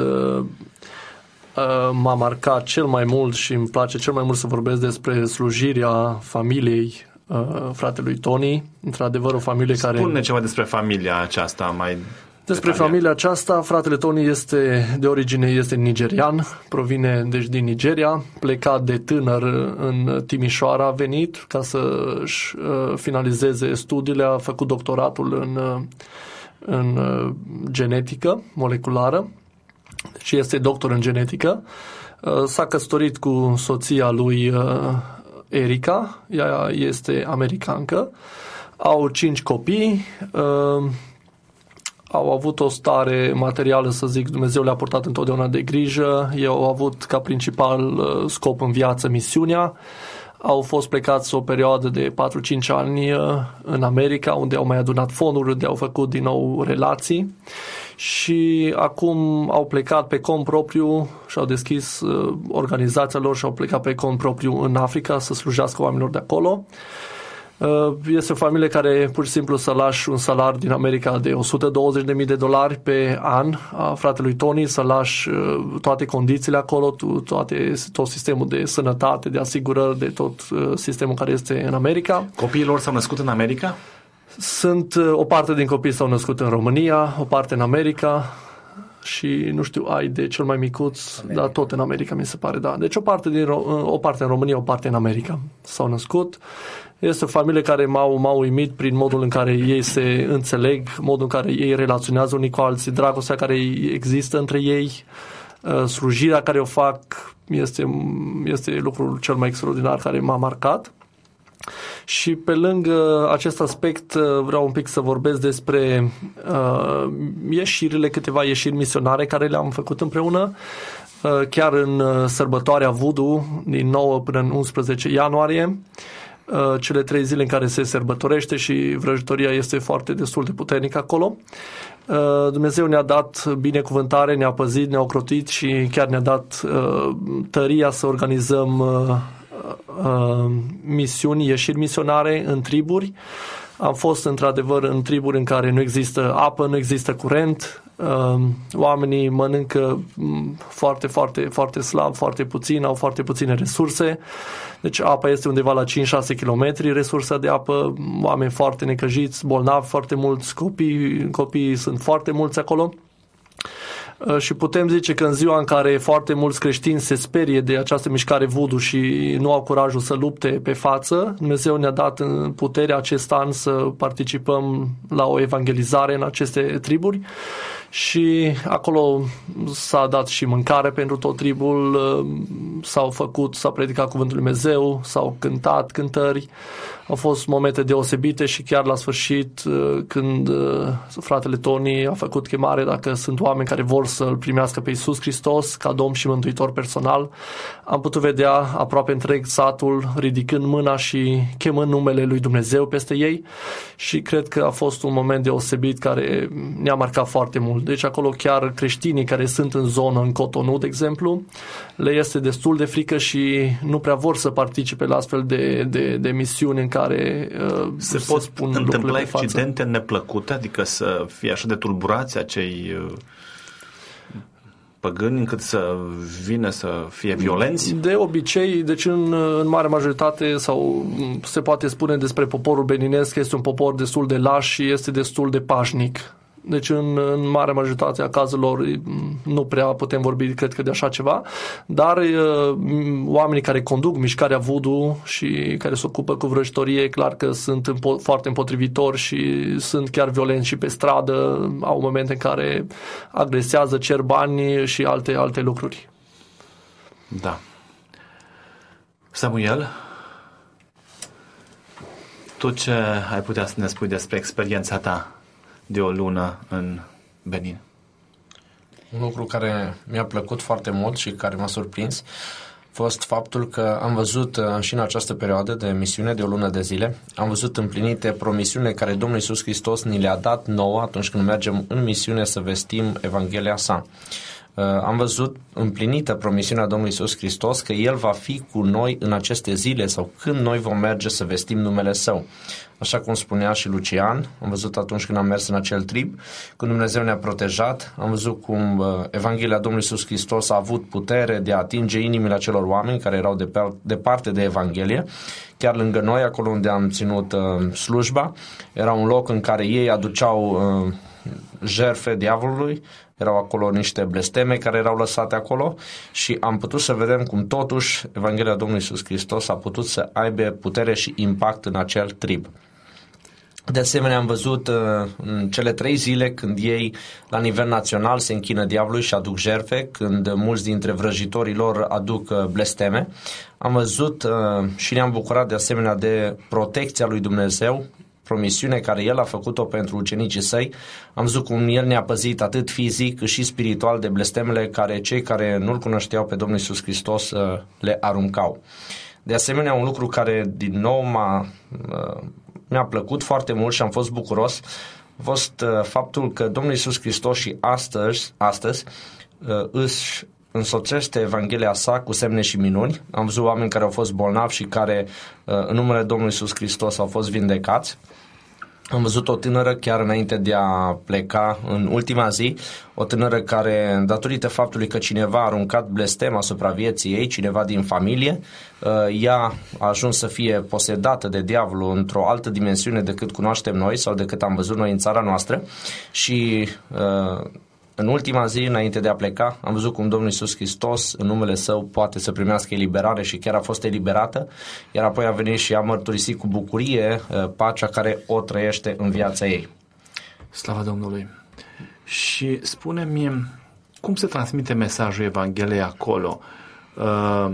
m-a marcat cel mai mult și îmi place cel mai mult să vorbesc despre slujirea familiei fratelui Tony. Într-adevăr, o familie Spune care... Spune ceva despre familia aceasta mai... Despre familia aceasta, fratele Tony este de origine este nigerian, provine deci din Nigeria, plecat de tânăr în Timișoara, a venit ca să-și uh, finalizeze studiile, a făcut doctoratul în, uh, în uh, genetică moleculară, deci este doctor în genetică, uh, s-a căsătorit cu soția lui uh, Erica, ea este americancă, au cinci copii, uh, au avut o stare materială, să zic, Dumnezeu le-a purtat întotdeauna de grijă, ei au avut ca principal scop în viață misiunea, au fost plecați o perioadă de patru-cinci ani în America, unde au mai adunat fonduri, unde au făcut din nou relații și acum au plecat pe cont propriu și au deschis organizația lor și au plecat pe cont propriu în Africa să slujească oamenilor de acolo. Este o familie care pur și simplu să lași un salar din America de o sută douăzeci de mii de dolari pe an a fratelui Tony, să lași toate condițiile acolo, toate, tot sistemul de sănătate, de asigurări, de tot sistemul care este în America. Copiii lor s-au născut în America? Sunt, o parte din copii s-au născut în România, o parte în America și nu știu, ai de cel mai micuț, America. Dar tot în America mi se pare, da. Deci o parte, din, o parte în România, o parte în America s-au născut. Este o familie care m-au, m-au uimit prin modul în care ei se înțeleg, modul în care ei relaționează unii cu alții, dragostea care există între ei, slujirea care o fac, este, este lucrul cel mai extraordinar care m-a marcat. Și pe lângă acest aspect vreau un pic să vorbesc despre uh, ieșirile, câteva ieșiri misionare care le-am făcut împreună, uh, chiar în sărbătoarea Voodoo din nouă până în unsprezece ianuarie, uh, cele trei zile în care se sărbătorește și vrăjitoria este foarte destul de puternică acolo. Uh, Dumnezeu ne-a dat binecuvântare, ne-a păzit, ne-a ocrotit și chiar ne-a dat uh, tăria să organizăm uh, uh, misiuni, ieșiri misionare în triburi. Am fost într-adevăr în triburi în care nu există apă, nu există curent, uh, oamenii mănâncă foarte, foarte, foarte slab, foarte puțin, au foarte puține resurse, deci apa este undeva la cinci șase kilometri, resursa de apă, oameni foarte necăjiți, bolnavi foarte mulți, copii, copiii sunt foarte mulți acolo. Și putem zice că în ziua în care foarte mulți creștini se sperie de această mișcare voodoo și nu au curajul să lupte pe față, Dumnezeu ne-a dat în puterea acest an să participăm la o evangelizare în aceste triburi și acolo s-a dat și mâncare pentru tot tribul, s-au făcut, s-a predicat cuvântul Lui Dumnezeu, s-au cântat cântări. Au fost momente deosebite și chiar la sfârșit, când fratele Tony a făcut chemare, dacă sunt oameni care vor să-L primească pe Iisus Hristos ca Domn și Mântuitor personal, am putut vedea aproape întreg satul ridicând mâna și chemând numele Lui Dumnezeu peste ei și cred că a fost un moment deosebit care ne-a marcat foarte mult. Deci acolo chiar creștinii care sunt în zonă, în Cotonou, de exemplu, le este destul de frică și nu prea vor să participe la astfel de, de, de misiuni în care uh, se, se pot spun întâmpla accidente neplăcute, adică să fie așa de tulburați acei uh, păgâni încât să vină să fie violenți? De obicei, deci în, în mare majoritate, sau se poate spune despre poporul beninesc că este un popor destul de laș și este destul de pașnic. Deci în, în mare majoritate a cazurilor nu prea putem vorbi, cred că, de așa ceva, dar uh, oamenii care conduc mișcarea voodoo și care se ocupă cu vrăjitorie, clar că sunt împo- foarte împotrivitori și sunt chiar violenți și pe stradă, au momente în care agresează, cer bani și alte, alte lucruri. Da. Samuel, tu ce ai putea să ne spui despre experiența ta de o lună în Benin? Un lucru care mi-a plăcut foarte mult și care m-a surprins a fost faptul că am văzut și în această perioadă de misiune de o lună de zile, am văzut împlinite promisiunile care Domnul Iisus Hristos ni le-a dat nouă atunci când mergem în misiune să vestim Evanghelia sa. Am văzut împlinită promisiunea Domnului Iisus Hristos că El va fi cu noi în aceste zile sau când noi vom merge să vestim numele Său. Așa cum spunea și Lucian, am văzut atunci când am mers în acel trib, când Dumnezeu ne-a protejat, am văzut cum Evanghelia Domnului Iisus Hristos a avut putere de a atinge inimile acelor oameni care erau departe de Evanghelie. Chiar lângă noi, acolo unde am ținut uh, slujba, era un loc în care ei aduceau uh, jertfe diavolului, erau acolo niște blesteme care erau lăsate acolo și am putut să vedem cum totuși Evanghelia Domnului Iisus Hristos a putut să aibă putere și impact în acel trib. De asemenea, am văzut uh, în cele trei zile când ei la nivel național se închină diavolului și aduc jertfe, când mulți dintre vrăjitorii lor aduc uh, blesteme. Am văzut uh, și ne-am bucurat de asemenea de protecția lui Dumnezeu, promisiune care El a făcut-o pentru ucenicii Săi. Am văzut cum El ne-a păzit atât fizic cât și spiritual de blestemele care cei care nu-L cunoșteau pe Domnul Iisus Hristos uh, le aruncau. De asemenea, un lucru care din nou m-a... Uh, mi-a plăcut foarte mult și am fost bucuros a fost uh, faptul că Domnul Iisus Hristos și astăzi, astăzi uh, își însoțește Evanghelia sa cu semne și minuni. Am văzut oameni care au fost bolnavi și care uh, în numele Domnului Iisus Hristos au fost vindecați. Am văzut o tânără chiar înainte de a pleca în ultima zi, o tânără care, datorită faptului că cineva a aruncat blestem asupra vieții ei, cineva din familie, ea a ajuns să fie posedată de diavolul într-o altă dimensiune decât cunoaștem noi sau decât am văzut noi în țara noastră și în ultima zi, înainte de a pleca, am văzut cum Domnul Iisus Hristos, în numele Său, poate să primească eliberare și chiar a fost eliberată, iar apoi a venit și a mărturisit cu bucurie pacea care o trăiește în viața ei. Slavă Domnului! Și spune-mi, cum se transmite mesajul Evangheliei acolo? Uh,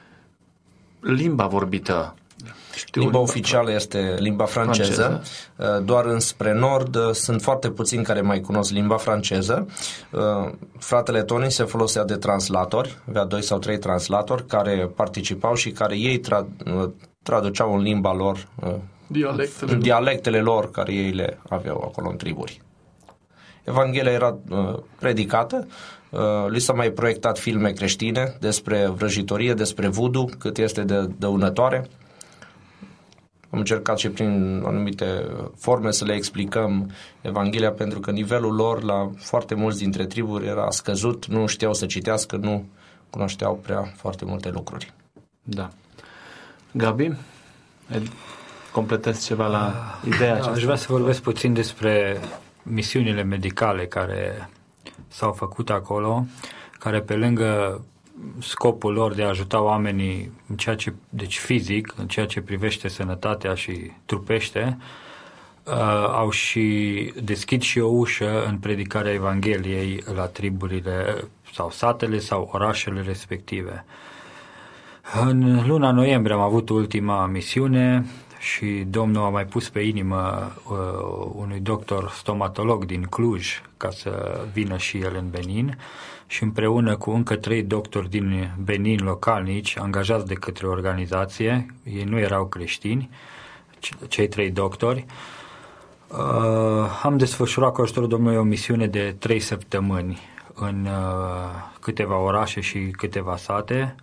limba vorbită. Știu, limba oficială este limba franceză, franceză, doar înspre nord sunt foarte puțini care mai cunosc limba franceză. Fratele Tony se folosea de translatori, avea doi sau trei translatori care participau și care ei tra- traduceau în limba lor, dialectele, în dialectele lor care ei le aveau acolo în triburi. Evanghelia era predicată, Li s-a mai proiectat filme creștine despre vrăjitorie, despre voodoo, cât este de dăunătoare. Am încercat și prin anumite forme să le explicăm Evanghelia, pentru că nivelul lor la foarte mulți dintre triburi era scăzut, nu știau să citească, nu cunoșteau prea foarte multe lucruri. Da. Gabi, completezi ceva la ideea da, aceasta? Aș vrea să vorbesc puțin despre misiunile medicale care s-au făcut acolo, care pe lângă scopul lor de a ajuta oamenii în ceea ce, deci fizic, în ceea ce privește sănătatea și trupește, uh, au și deschid și o ușă în predicarea Evangheliei la triburile sau satele sau orașele respective. În luna noiembrie am avut ultima misiune și Domnul a mai pus pe inimă uh, unui doctor stomatolog din Cluj ca să vină și el în Benin, și împreună cu încă trei doctori din Benin localnici, angajați de către organizație, ei nu erau creștini, cei trei doctori, uh, am desfășurat cu ajutorul Domnului o misiune de trei săptămâni în uh, câteva orașe și câteva sate,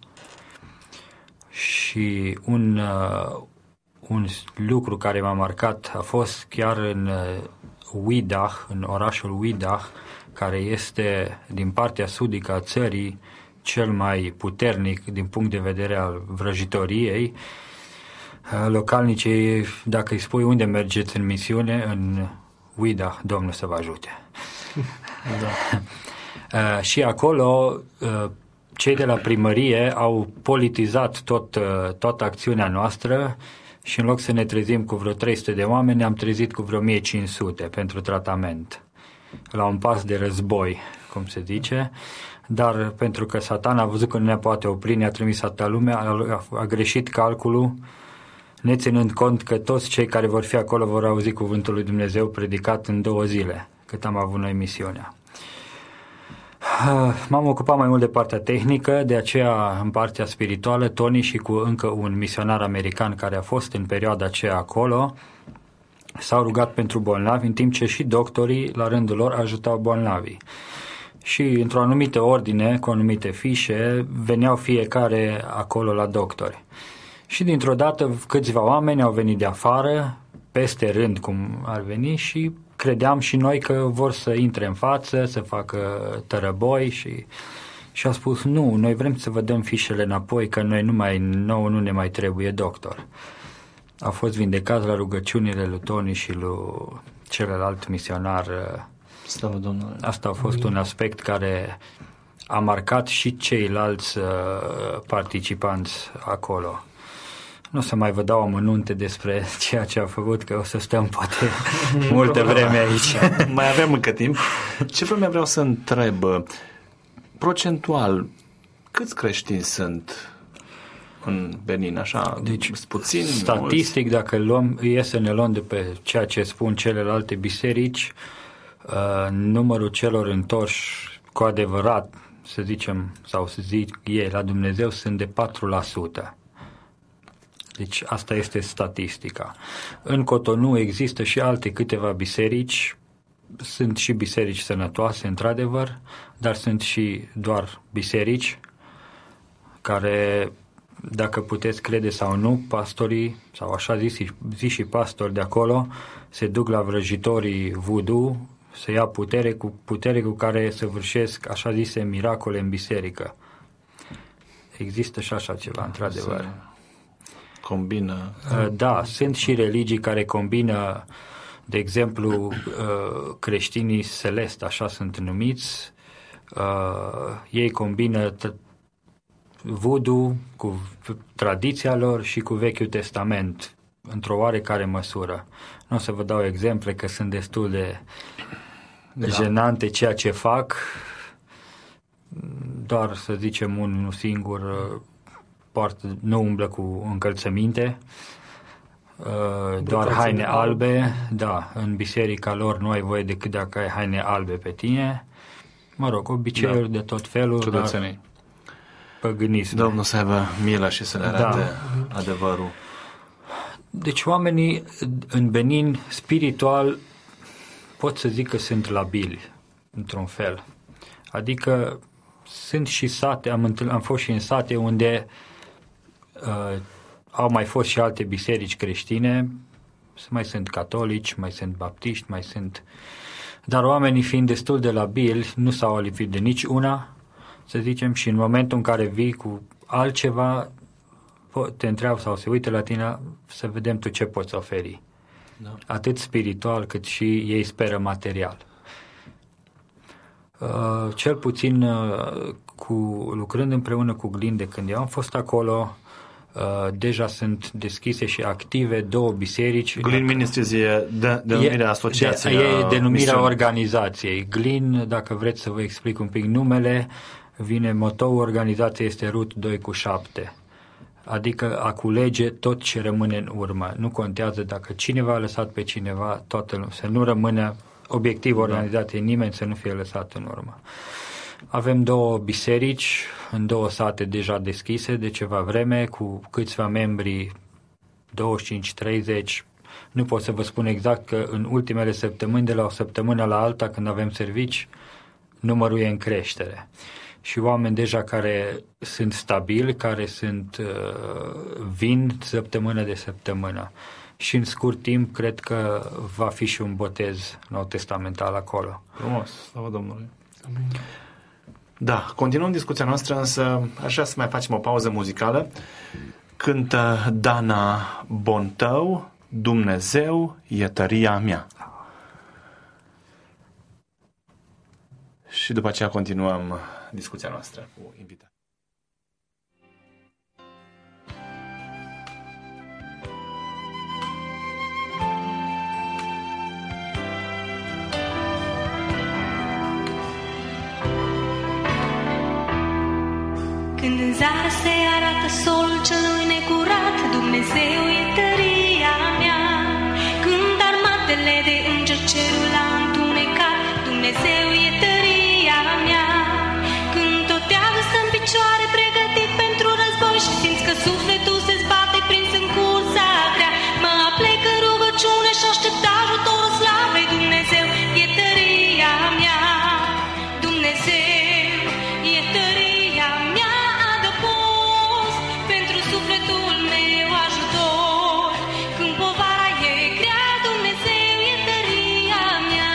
și un, uh, un lucru care m-a marcat a fost chiar în uh, Ouidah, în orașul Ouidah, care este din partea sudică a țării cel mai puternic din punct de vedere al vrăjitoriei. Localnicii, dacă îi spui unde mergeți în misiune, în Ouidah, Domnul să vă ajute. Da. Și acolo cei de la primărie au politizat tot, toată acțiunea noastră și în loc să ne trezim cu vreo trei sute de oameni, ne-am trezit cu vreo o mie cinci sute pentru tratament. La un pas de război, cum se zice, dar pentru că Satan a văzut că nu ne poate opri, ne-a trimis atâta lume, a, a greșit calculul, neținând cont că toți cei care vor fi acolo vor auzi cuvântul lui Dumnezeu predicat în două zile, cât am avut noi misiunea. M-am ocupat mai mult de partea tehnică, de aceea în partea spirituală, Tony și cu încă un misionar american care a fost în perioada aceea acolo, s-au rugat pentru bolnavi, în timp ce și doctorii, la rândul lor, ajutau bolnavii. Și într-o anumită ordine, cu anumite fișe, veneau fiecare acolo la doctori. Și dintr-o dată câțiva oameni au venit de afară, peste rând cum ar veni, și credeam și noi că vor să intre în față, să facă tărăboi și, și au spus, nu, noi vrem să vă dăm fișele înapoi, că noi nu mai, nouă nu ne mai trebuie doctor. A fost vindecat la rugăciunile lui Tony și lui celălalt misionar. Slavă Domnului. Asta a fost un aspect care a marcat și ceilalți uh, participanți acolo. Nu o să mai vă dau amănunte despre ceea ce a făcut, că o să stăm poate multă vreme aici. Mai avem încă timp. Ce vreme vreau să întreb, procentual, câți creștini sunt în Benin, așa, deci, puțin, statistic, mulți? Dacă luăm, e să ne luăm de pe ceea ce spun celelalte biserici, uh, numărul celor întorși cu adevărat, să zicem, sau să zic ei, la Dumnezeu, sunt de patru la sută. Deci asta este statistica. În Cotonou există și alte câteva biserici, sunt și biserici sănătoase, într-adevăr, dar sunt și doar biserici care, dacă puteți crede sau nu, pastorii, sau așa zis, zi și pastori de acolo, se duc la vrăjitorii voodoo, să ia putere cu putere cu care săvârșesc așa zise miracole în biserică. Există și așa ceva, într-adevăr. Combină. Da, sunt și religii care combină, de exemplu, creștinii celesti, așa sunt numiți, ei combină voodoo cu tradiția lor și cu Vechiul Testament, într-o oarecare măsură. Nu o să vă dau exemple, că sunt destul de da. jenante ceea ce fac, doar să zicem unul singur poartă, nu umblă cu încălțăminte, doar haine albe, da, în biserica lor nu ai voie decât dacă ai haine albe pe tine, mă rog, obiceiuri da. de tot felul, dar păgânism. Domnul să aibă milă și să ne arate da. adevărul. Deci oamenii în Benin, spiritual, pot să zic că sunt labili, într-un fel. Adică sunt și sate, am, întâln, am fost și în sate unde uh, au mai fost și alte biserici creștine, mai sunt catolici, mai sunt baptiști, mai sunt... Dar oamenii fiind destul de labili, nu s-au alipit de nici una, să zicem, și în momentul în care vii cu altceva, te întreabă sau se uită la tine să vedem tu ce poți oferi. Da. Atât spiritual cât și ei speră material. Uh, cel puțin uh, cu, lucrând împreună cu Glin de când eu am fost acolo, uh, deja sunt deschise și active două biserici. Glin Ministries e de, denumirea asociației. E, e denumirea misiune. Organizației. Glin, dacă vreți să vă explic un pic numele, vine, motoul organizației este Rut doi cu șapte. Adică a culege tot ce rămâne în urmă. Nu contează dacă cineva a lăsat pe cineva, toată, să nu rămână obiectivul da. Organizației, nimeni să nu fie lăsat în urmă. Avem două biserici în două sate deja deschise de ceva vreme, cu câțiva membri, douăzeci și cinci treizeci. Nu pot să vă spun exact că în ultimele săptămâni, de la o săptămână la alta, când avem servici, numărul e în creștere. Și oameni deja care sunt stabili, care sunt uh, vin săptămână de săptămână. Și în scurt timp, cred că va fi și un botez nou-testamental acolo. Frumos, slavă Domnului. Amin. Da, continuăm discuția noastră, însă aș vrea să mai facem o pauză muzicală. Cântă Dana Bontău, Dumnezeu e tăria mea. Și după aceea continuăm discuția noastră cu invitații. Când în zară se arată solul celui necurat, Dumnezeu e tăria mea. Când armatele de îngeri cerul a întunecat, Dumnezeu e tăria mea. Când tot te-a stă în picioare pregătit pentru război și simți că sufletul se zbate prins în cursa grea, mă aplec în rugăciune și aștept ajutorul slavei. Dumnezeu e tăria mea. Dumnezeu e tăria mea. Sufletul meu ajutor, când povara e grea, Dumnezeu e tăria mea.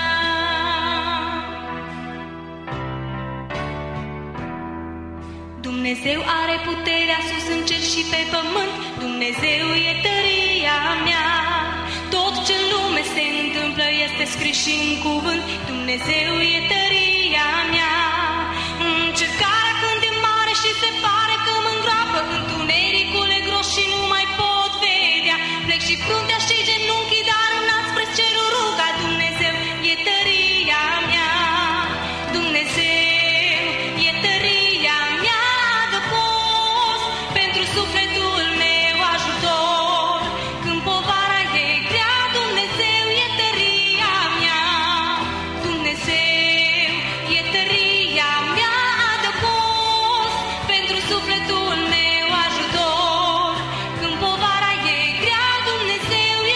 Dumnezeu are puterea sus în cer și pe pământ, Dumnezeu e tăria mea. Tot ce în lume se întâmplă este scris și în cuvânt, Dumnezeu e tăria mea. Încercarea când e mare și se pare că mă îngroapă, întunericul e gros și nu mai pot vedea, plec și fruntea și genunchii, dar înalt spre cerul ruga, Dumnezeu e tăria mea. Dumnezeu e tăria mea, adăpost pentru sufletul meu ajutor, când povara e grea, Dumnezeu e tăria mea. Dumnezeu e tăria mea, adăpost pentru sufletul meu ajutor, când povara e grea, Dumnezeu e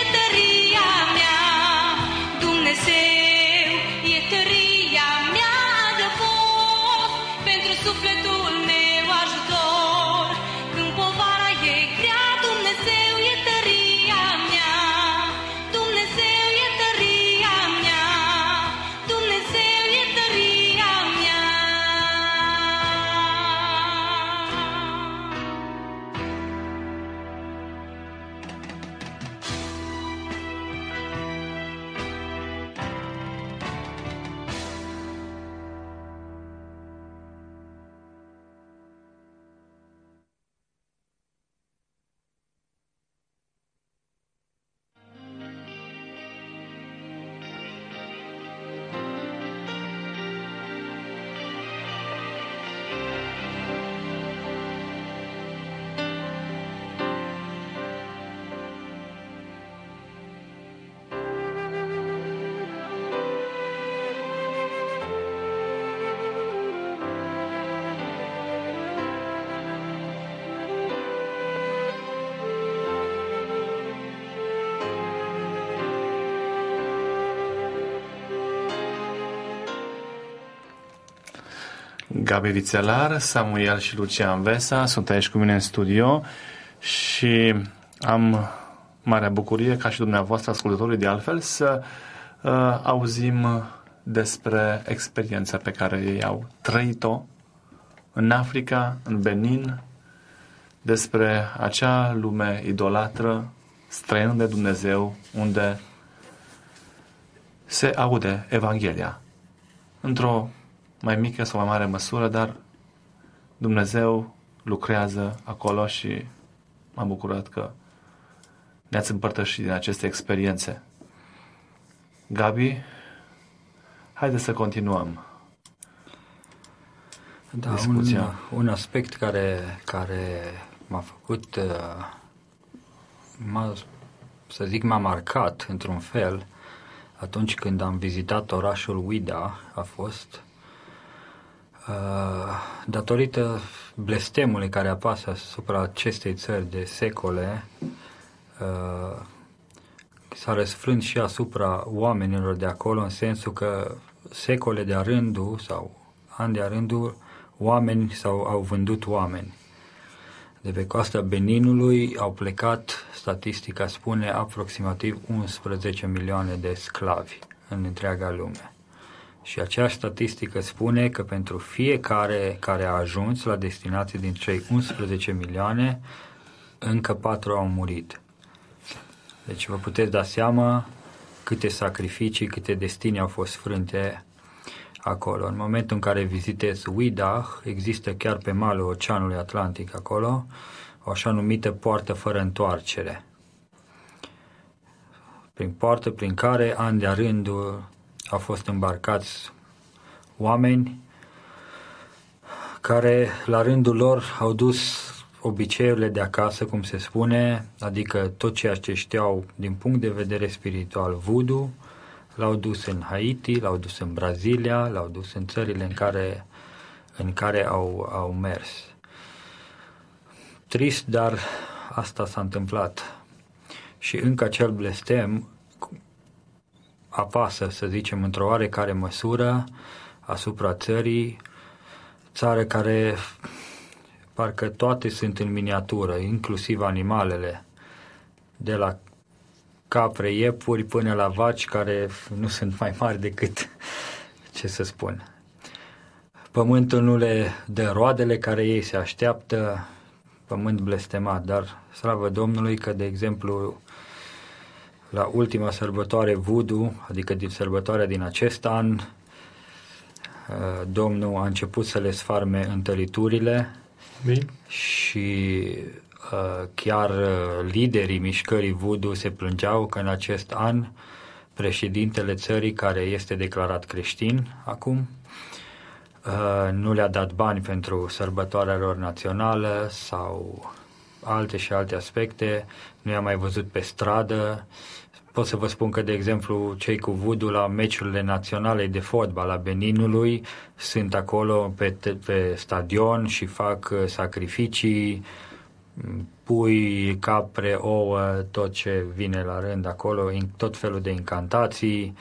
Gabi Vițelar, Samuel și Lucian Vesa sunt aici cu mine în studio și am marea bucurie, ca și dumneavoastră, ascultătorii de altfel, să uh, auzim despre experiența pe care ei au trăit-o în Africa, în Benin, despre acea lume idolatră, străină de Dumnezeu, unde se aude Evanghelia. Într-o mai mică sau mai mare măsură, dar Dumnezeu lucrează acolo și m-am bucurat că ne-ați împărtășit din aceste experiențe. Gabi, haideți să continuăm. Da, un, un aspect care, care m-a făcut, m-a, să zic, m-a marcat într-un fel atunci când am vizitat orașul Ouidah, a fost uh, datorită blestemului care apasă asupra acestei țări de secole, uh, s-a răsfrânt și asupra oamenilor de acolo, în sensul că secole de-a rândul sau ani de-a rândul oameni sau au vândut oameni. De pe coasta Beninului au plecat, statistica spune, aproximativ unsprezece milioane de sclavi în întreaga lume. Și aceeași statistică spune că pentru fiecare care a ajuns la destinație din cei unsprezece milioane, încă patru au murit. Deci vă puteți da seama câte sacrificii, câte destini au fost frânte acolo. În momentul în care vizitez Ouidah, există chiar pe malul Oceanului Atlantic acolo o așa numită poartă fără întoarcere. Prin poartă prin care, an de-a rândul, au fost îmbarcați oameni care, la rândul lor, au dus obiceiurile de acasă, cum se spune, adică tot ceea ce știau din punct de vedere spiritual voodoo, l-au dus în Haiti, l-au dus în Brazilia, l-au dus în țările în care, în care au, au mers. Trist, dar asta s-a întâmplat. Și încă acel blestem apasă, să zicem, într-o oarecare măsură asupra țării, țară care parcă toate sunt în miniatură, inclusiv animalele, de la capre, iepuri până la vaci care nu sunt mai mari decât, ce să spun, pământul nu le dă roadele care ei se așteaptă, pământ blestemat, dar slavă Domnului că, de exemplu, la ultima sărbătoare voodoo, adică din sărbătoarea din acest an, Domnul a început să le sfarme întăriturile și chiar liderii mișcării voodoo se plângeau că în acest an președintele țării, care este declarat creștin acum, nu le-a dat bani pentru sărbătoarea lor națională sau alte și alte aspecte, nu i-a mai văzut pe stradă. Pot să vă spun că, de exemplu, cei cu voodoo la meciurile naționale de fotbal a Beninului sunt acolo pe, pe stadion și fac sacrificii, pui, capre, ouă, tot ce vine la rând acolo, tot felul de incantații.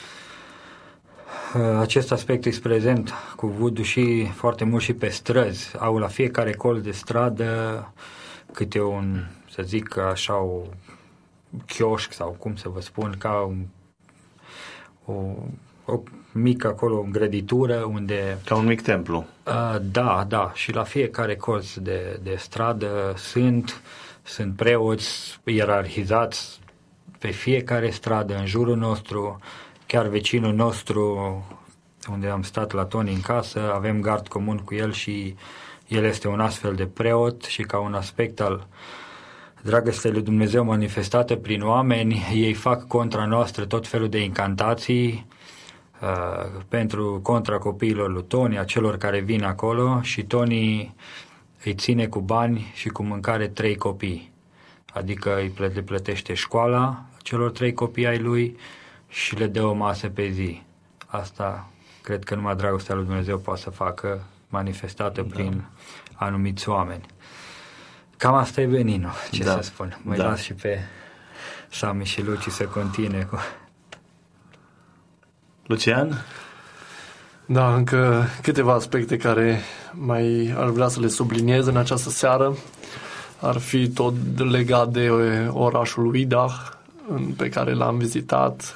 Acest aspect este prezent cu voodoo și foarte mult și pe străzi. Au la fiecare colț de stradă câte un, să zic așa, o chioșc sau cum să vă spun, ca un, o, o mică acolo, o grăditură unde... Ca un mic templu. Uh, da, da, și la fiecare colț de, de stradă sunt, sunt preoți ierarhizați pe fiecare stradă în jurul nostru, chiar vecinul nostru unde am stat la Toni în casă, avem gard comun cu el și el este un astfel de preot și ca un aspect al dragostei lui Dumnezeu manifestată prin oameni, ei fac contra noastră tot felul de incantații uh, pentru contra copiilor lui Toni, a celor care vin acolo, și Toni îi ține cu bani și cu mâncare trei copii, adică îi le plătește școala celor trei copii ai lui și le dă o masă pe zi. Asta cred că numai dragostea lui Dumnezeu poate să facă, manifestată da. prin anumiți oameni. Cam asta e Beninul, ce da. să spun. Mai da. las și pe Sami și Luci să continue cu... Lucian? Da, încă câteva aspecte care mai ar vrea să le subliniez în această seară. Ar fi tot legat de orașul Uitah, pe care l-am vizitat.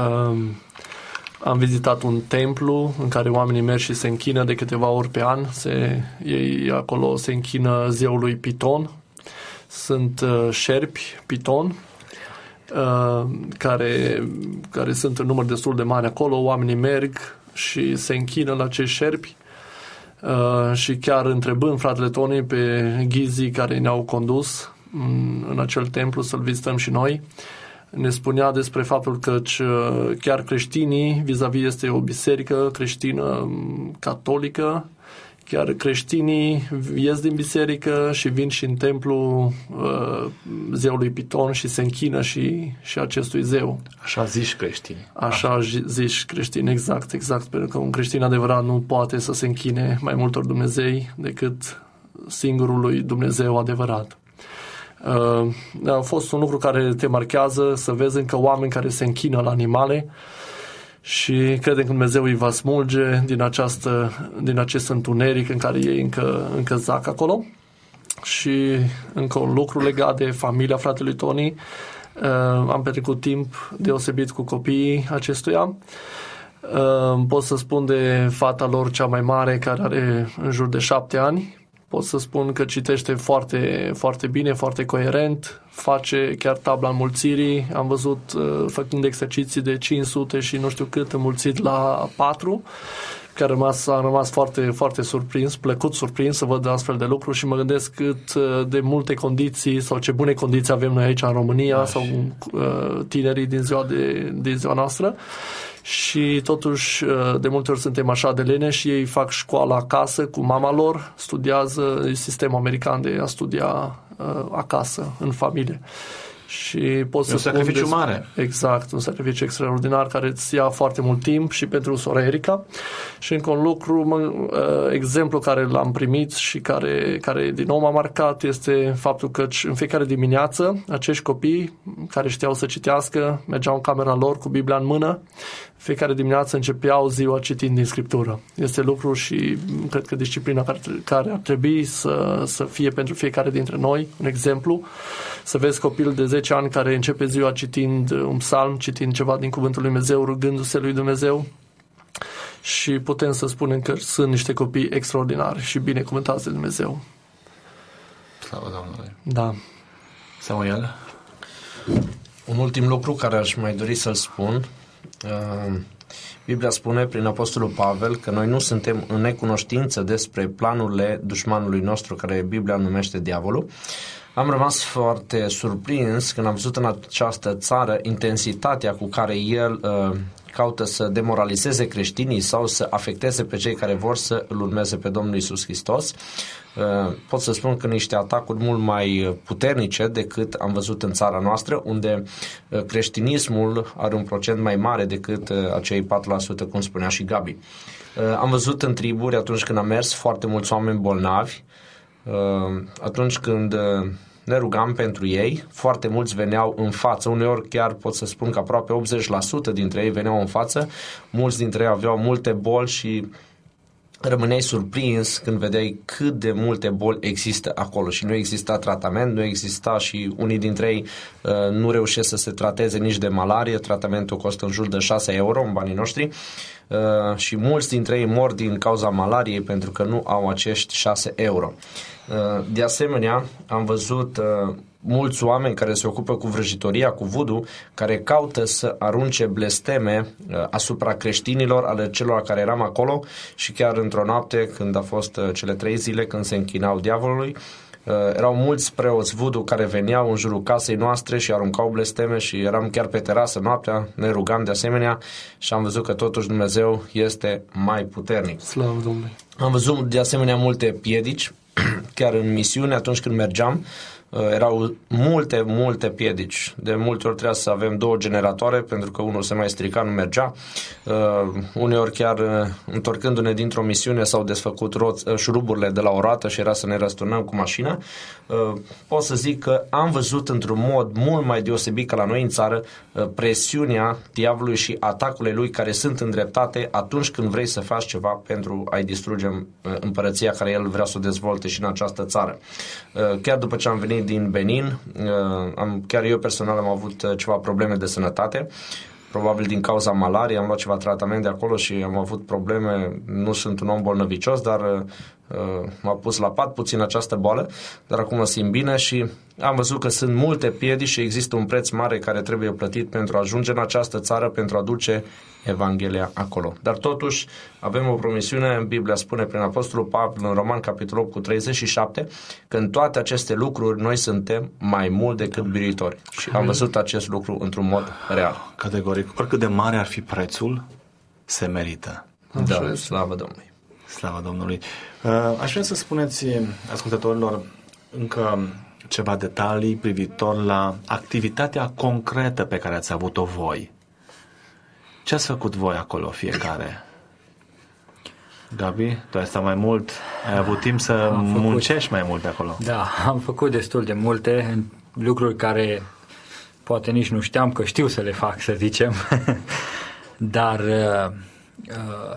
Am vizitat un templu în care oamenii merg și se închină de câteva ori pe an. Se, ei acolo se închină zeului Piton. Sunt șerpi Piton, care, care sunt în număr destul de mare acolo. Oamenii merg și se închină la acești șerpi. Uh, și chiar întrebând fratele Tony pe ghizii care ne-au condus în, în acel templu să-l vizităm și noi, ne spunea despre faptul că uh, chiar creștinii, vis-a-vis este o biserică creștină catolică, chiar creștinii ies din biserică și vin și în templu uh, zeului Piton și se închină și, și acestui zeu. Așa zici creștini. Așa zici creștini, exact, exact, pentru că un creștin adevărat nu poate să se închine mai multor Dumnezei decât singurului Dumnezeu adevărat. Uh, a fost un lucru care te marchează, să vezi încă oameni care se închină la animale și credem că Dumnezeu îi va smulge din, această, din acest întuneric în care ei încă, încă zac acolo. Și încă un lucru legat de familia fratelui Tony. Uh, am petrecut timp deosebit cu copiii acestuia. Uh, pot să spun de fata lor cea mai mare, care are în jur de șapte ani. Pot să spun că citește foarte, foarte bine, foarte coerent, face chiar tabla înmulțirii. Am văzut uh, făcând exerciții de cinci sute și nu știu cât înmulțit la patru, care a rămas, a rămas foarte, foarte surprins, plăcut surprins să văd astfel de lucruri și mă gândesc cât de multe condiții sau ce bune condiții avem noi aici în România Așa. sau uh, tinerii din ziua, de, din ziua noastră. Și totuși de multe ori suntem așa de lene și ei fac școala acasă cu mama lor, studiază sistemul american de a studia uh, acasă, în familie. Și pot să un sacrificiu despre, mare. Exact, un sacrificiu extraordinar care îți ia foarte mult timp și pentru sora Erica. Și încă un lucru, mă, uh, exemplu care l-am primit și care, care din nou m-a marcat este faptul că în fiecare dimineață acești copii care știau să citească mergeau în camera lor cu Biblia în mână. Fiecare dimineață începeau ziua citind din Scriptură. Este lucru și cred că disciplina care, care ar trebui să, să fie pentru fiecare dintre noi, un exemplu. Să vezi copil de zece ani care începe ziua citind un psalm, citind ceva din Cuvântul lui Dumnezeu, rugându-se lui Dumnezeu. Și putem să spunem că sunt niște copii extraordinari și binecuvântați de Dumnezeu. Slavă Domnului. Da. Samuel? Un ultim lucru care aș mai dori să-l spun. Biblia spune prin Apostolul Pavel că noi nu suntem în necunoștință despre planurile dușmanului nostru, care Biblia numește diavolul. Am rămas foarte surprins când am văzut în această țară intensitatea cu care el uh, caută să demoralizeze creștinii sau să afecteze pe cei care vor să îl urmeze pe Domnul Iisus Hristos. Uh, pot să spun că niște atacuri mult mai puternice decât am văzut în țara noastră, unde uh, creștinismul are un procent mai mare decât uh, acei patru la sută, cum spunea și Gabi. Uh, am văzut în triburi, atunci când am mers, foarte mulți oameni bolnavi. Uh, atunci când uh, ne rugam pentru ei, foarte mulți veneau în față, uneori chiar pot să spun că aproape optzeci la sută dintre ei veneau în față, mulți dintre ei aveau multe boli și rămâneai surprins când vedeai cât de multe boli există acolo și nu exista tratament, nu exista și unii dintre ei uh, nu reușesc să se trateze nici de malarie, tratamentul costă în jur de șase euro în banii noștri uh, și mulți dintre ei mor din cauza malariei pentru că nu au acești șase euro. Uh, de asemenea, am văzut uh, mulți oameni care se ocupă cu vrăjitoria, cu voodoo, care caută să arunce blesteme uh, asupra creștinilor, ale celor care eram acolo și chiar într-o noapte, când a fost uh, cele trei zile, când se închinau diavolului, uh, erau mulți preoți voodoo care veneau în jurul casei noastre și aruncau blesteme și eram chiar pe terasă noaptea, ne rugam de asemenea și am văzut că totuși Dumnezeu este mai puternic. Slavă Domnului! Am văzut de asemenea multe piedici, chiar în misiune, atunci când mergeam, erau multe, multe piedici. De multe ori trebuia să avem două generatoare pentru că unul se mai strica, nu mergea. Uneori chiar întorcându-ne dintr-o misiune s-au desfăcut roț, șuruburile de la o roată și era să ne răsturnăm cu mașina. Pot să zic că am văzut într-un mod mult mai deosebit ca la noi în țară presiunea diavolului și atacurile lui care sunt îndreptate atunci când vrei să faci ceva pentru a-i distruge împărăția care el vrea să o dezvolte și în această țară. Chiar după ce am venit din Benin, am, chiar eu personal am avut ceva probleme de sănătate, probabil din cauza malariei, am luat ceva tratament de acolo și am avut probleme, nu sunt un om bolnăvicios, dar uh, m-a pus la pat puțin această boală, dar acum mă simt bine și am văzut că sunt multe piedici și există un preț mare care trebuie plătit pentru a ajunge în această țară, pentru a duce Evanghelia acolo. Dar totuși avem o promisiune, Biblia spune prin Apostolul Pavel în Roman capitolul opt cu treizeci și șapte, că în toate aceste lucruri noi suntem mai mult decât biruitori. Și am văzut acest lucru într-un mod real. Categoric. Oricât de mare ar fi prețul, se merită. Da, slavă Domnului. Slavă Domnului. Aș vrea să spuneți ascultătorilor încă ceva detalii privitor la activitatea concretă pe care ați avut-o voi. Ce ați făcut voi acolo fiecare? Gabi, tu ai stat mai mult, ai avut timp să am muncești făcut, mai mult pe acolo. Da, am făcut destul de multe lucruri care poate nici nu știam că știu să le fac, să zicem, dar uh, uh,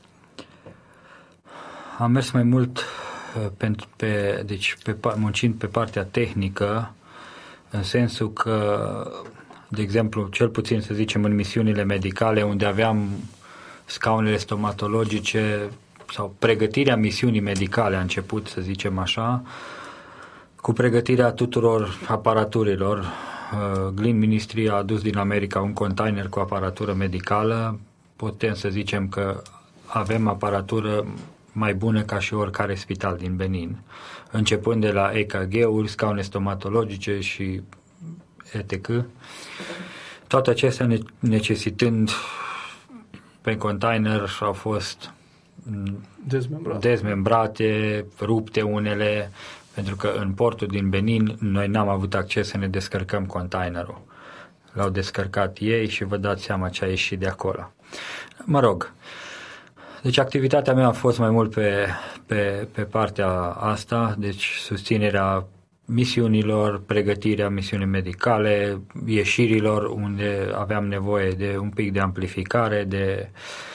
am mers mai mult uh, pentru, pe, deci pe, muncind pe partea tehnică, în sensul că, de exemplu, cel puțin să zicem în misiunile medicale, unde aveam scaunele stomatologice sau pregătirea misiunii medicale a început, să zicem așa, cu pregătirea tuturor aparaturilor. Uh, Glyn Ministry a adus din America un container cu aparatură medicală. Putem să zicem că avem aparatură mai bună ca și oricare spital din Benin, începând de la E K G-uri, scaune stomatologice și et cetera. Toate acestea necesitând pe container au fost dezmembrate. dezmembrate, rupte unele, pentru că în portul din Benin noi n-am avut acces să ne descărcăm containerul. L-au descărcat ei și vă dați seama ce a ieșit de acolo. Mă rog, deci activitatea mea a fost mai mult pe, pe, pe partea asta, deci susținerea misiunilor, pregătirea misiunii medicale, ieșirilor unde aveam nevoie de un pic de amplificare, de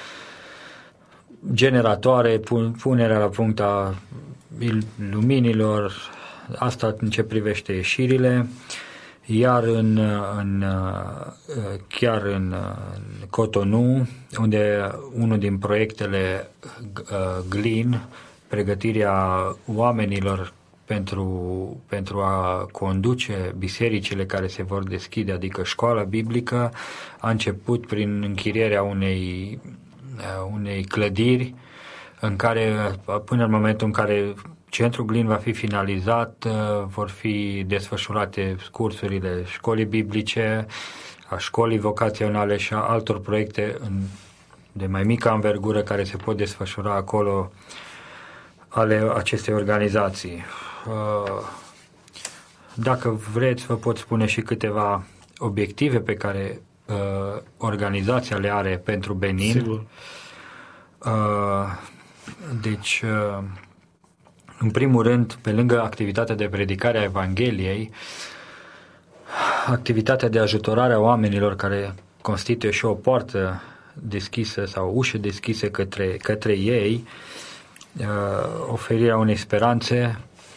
generatoare, punerea la punct a luminilor, asta în ce privește ieșirile, iar în, în, chiar în Cotonou, unde unul din proiectele Glyn, pregătirea oamenilor pentru, pentru a conduce bisericile care se vor deschide, adică școala biblică, a început prin închirierea unei, unei clădiri în care, până în momentul în care centrul Glyn va fi finalizat, vor fi desfășurate cursurile școlii biblice, a școlii vocaționale și a altor proiecte în, de mai mică anvergură care se pot desfășura acolo ale acestei organizații. Dacă vreți, vă pot spune și câteva obiective pe care uh, organizația le are pentru Benin. Sigur. Uh, deci, uh, în primul rând, pe lângă activitatea de predicare a Evangheliei, activitatea de ajutorare a oamenilor, care constituie și o poartă deschisă sau ușă deschisă către, către ei, uh, oferirea unei speranțe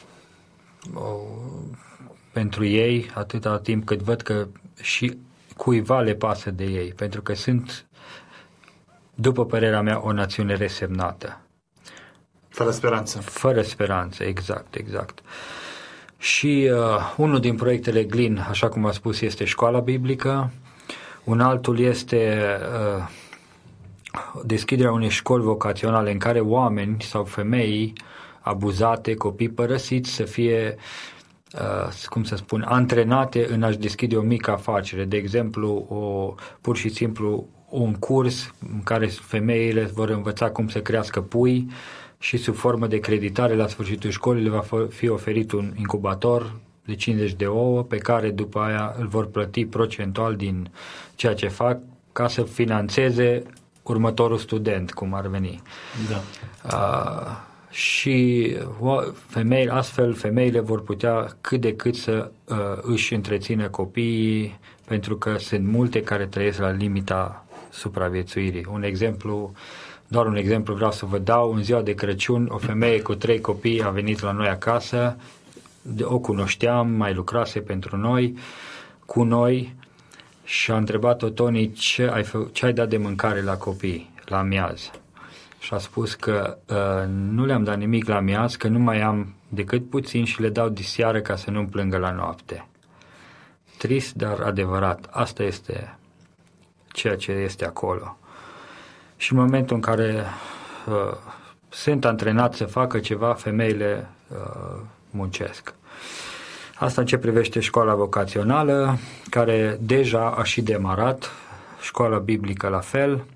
pentru ei, atâta timp cât văd că și cuiva le pasă de ei, pentru că sunt, după părerea mea, o națiune resemnată. Fără speranță. Fără speranță, exact, exact. Și uh, unul din proiectele Glyn, așa cum a spus, este școala biblică, un altul este uh, deschiderea unei școli vocaționale în care oameni sau femei abuzate, copii părăsiți să fie, uh, cum să spun, antrenate în a-și deschide o mică afacere. De exemplu, o, pur și simplu un curs în care femeile vor învăța cum să crească pui și sub formă de creditare la sfârșitul școlii le va fi oferit un incubator de cincizeci de ouă, pe care după aia îl vor plăti procentual din ceea ce fac ca să finanțeze următorul student, cum ar veni. Da. Uh, și femei, astfel femeile vor putea cât de cât să uh, își întrețină copiii, pentru că sunt multe care trăiesc la limita supraviețuirii. Un exemplu, doar un exemplu vreau să vă dau. În ziua de Crăciun, o femeie cu trei copii a venit la noi acasă, o cunoșteam, mai lucrase pentru noi, cu noi, și a întrebat-o: Toni, ce ai, fă, ce ai dat de mâncare la copii, la amiază? Și a spus că uh, nu le-am dat nimic la amiază, că nu mai am decât puțin și le dau diseară ca să nu-mi plângă la noapte. Trist, dar adevărat. Asta este ceea ce este acolo. Și în momentul în care uh, sunt antrenat să facă ceva, femeile uh, muncesc. Asta în ce privește școala vocațională, care deja a și demarat, școala biblică la fel.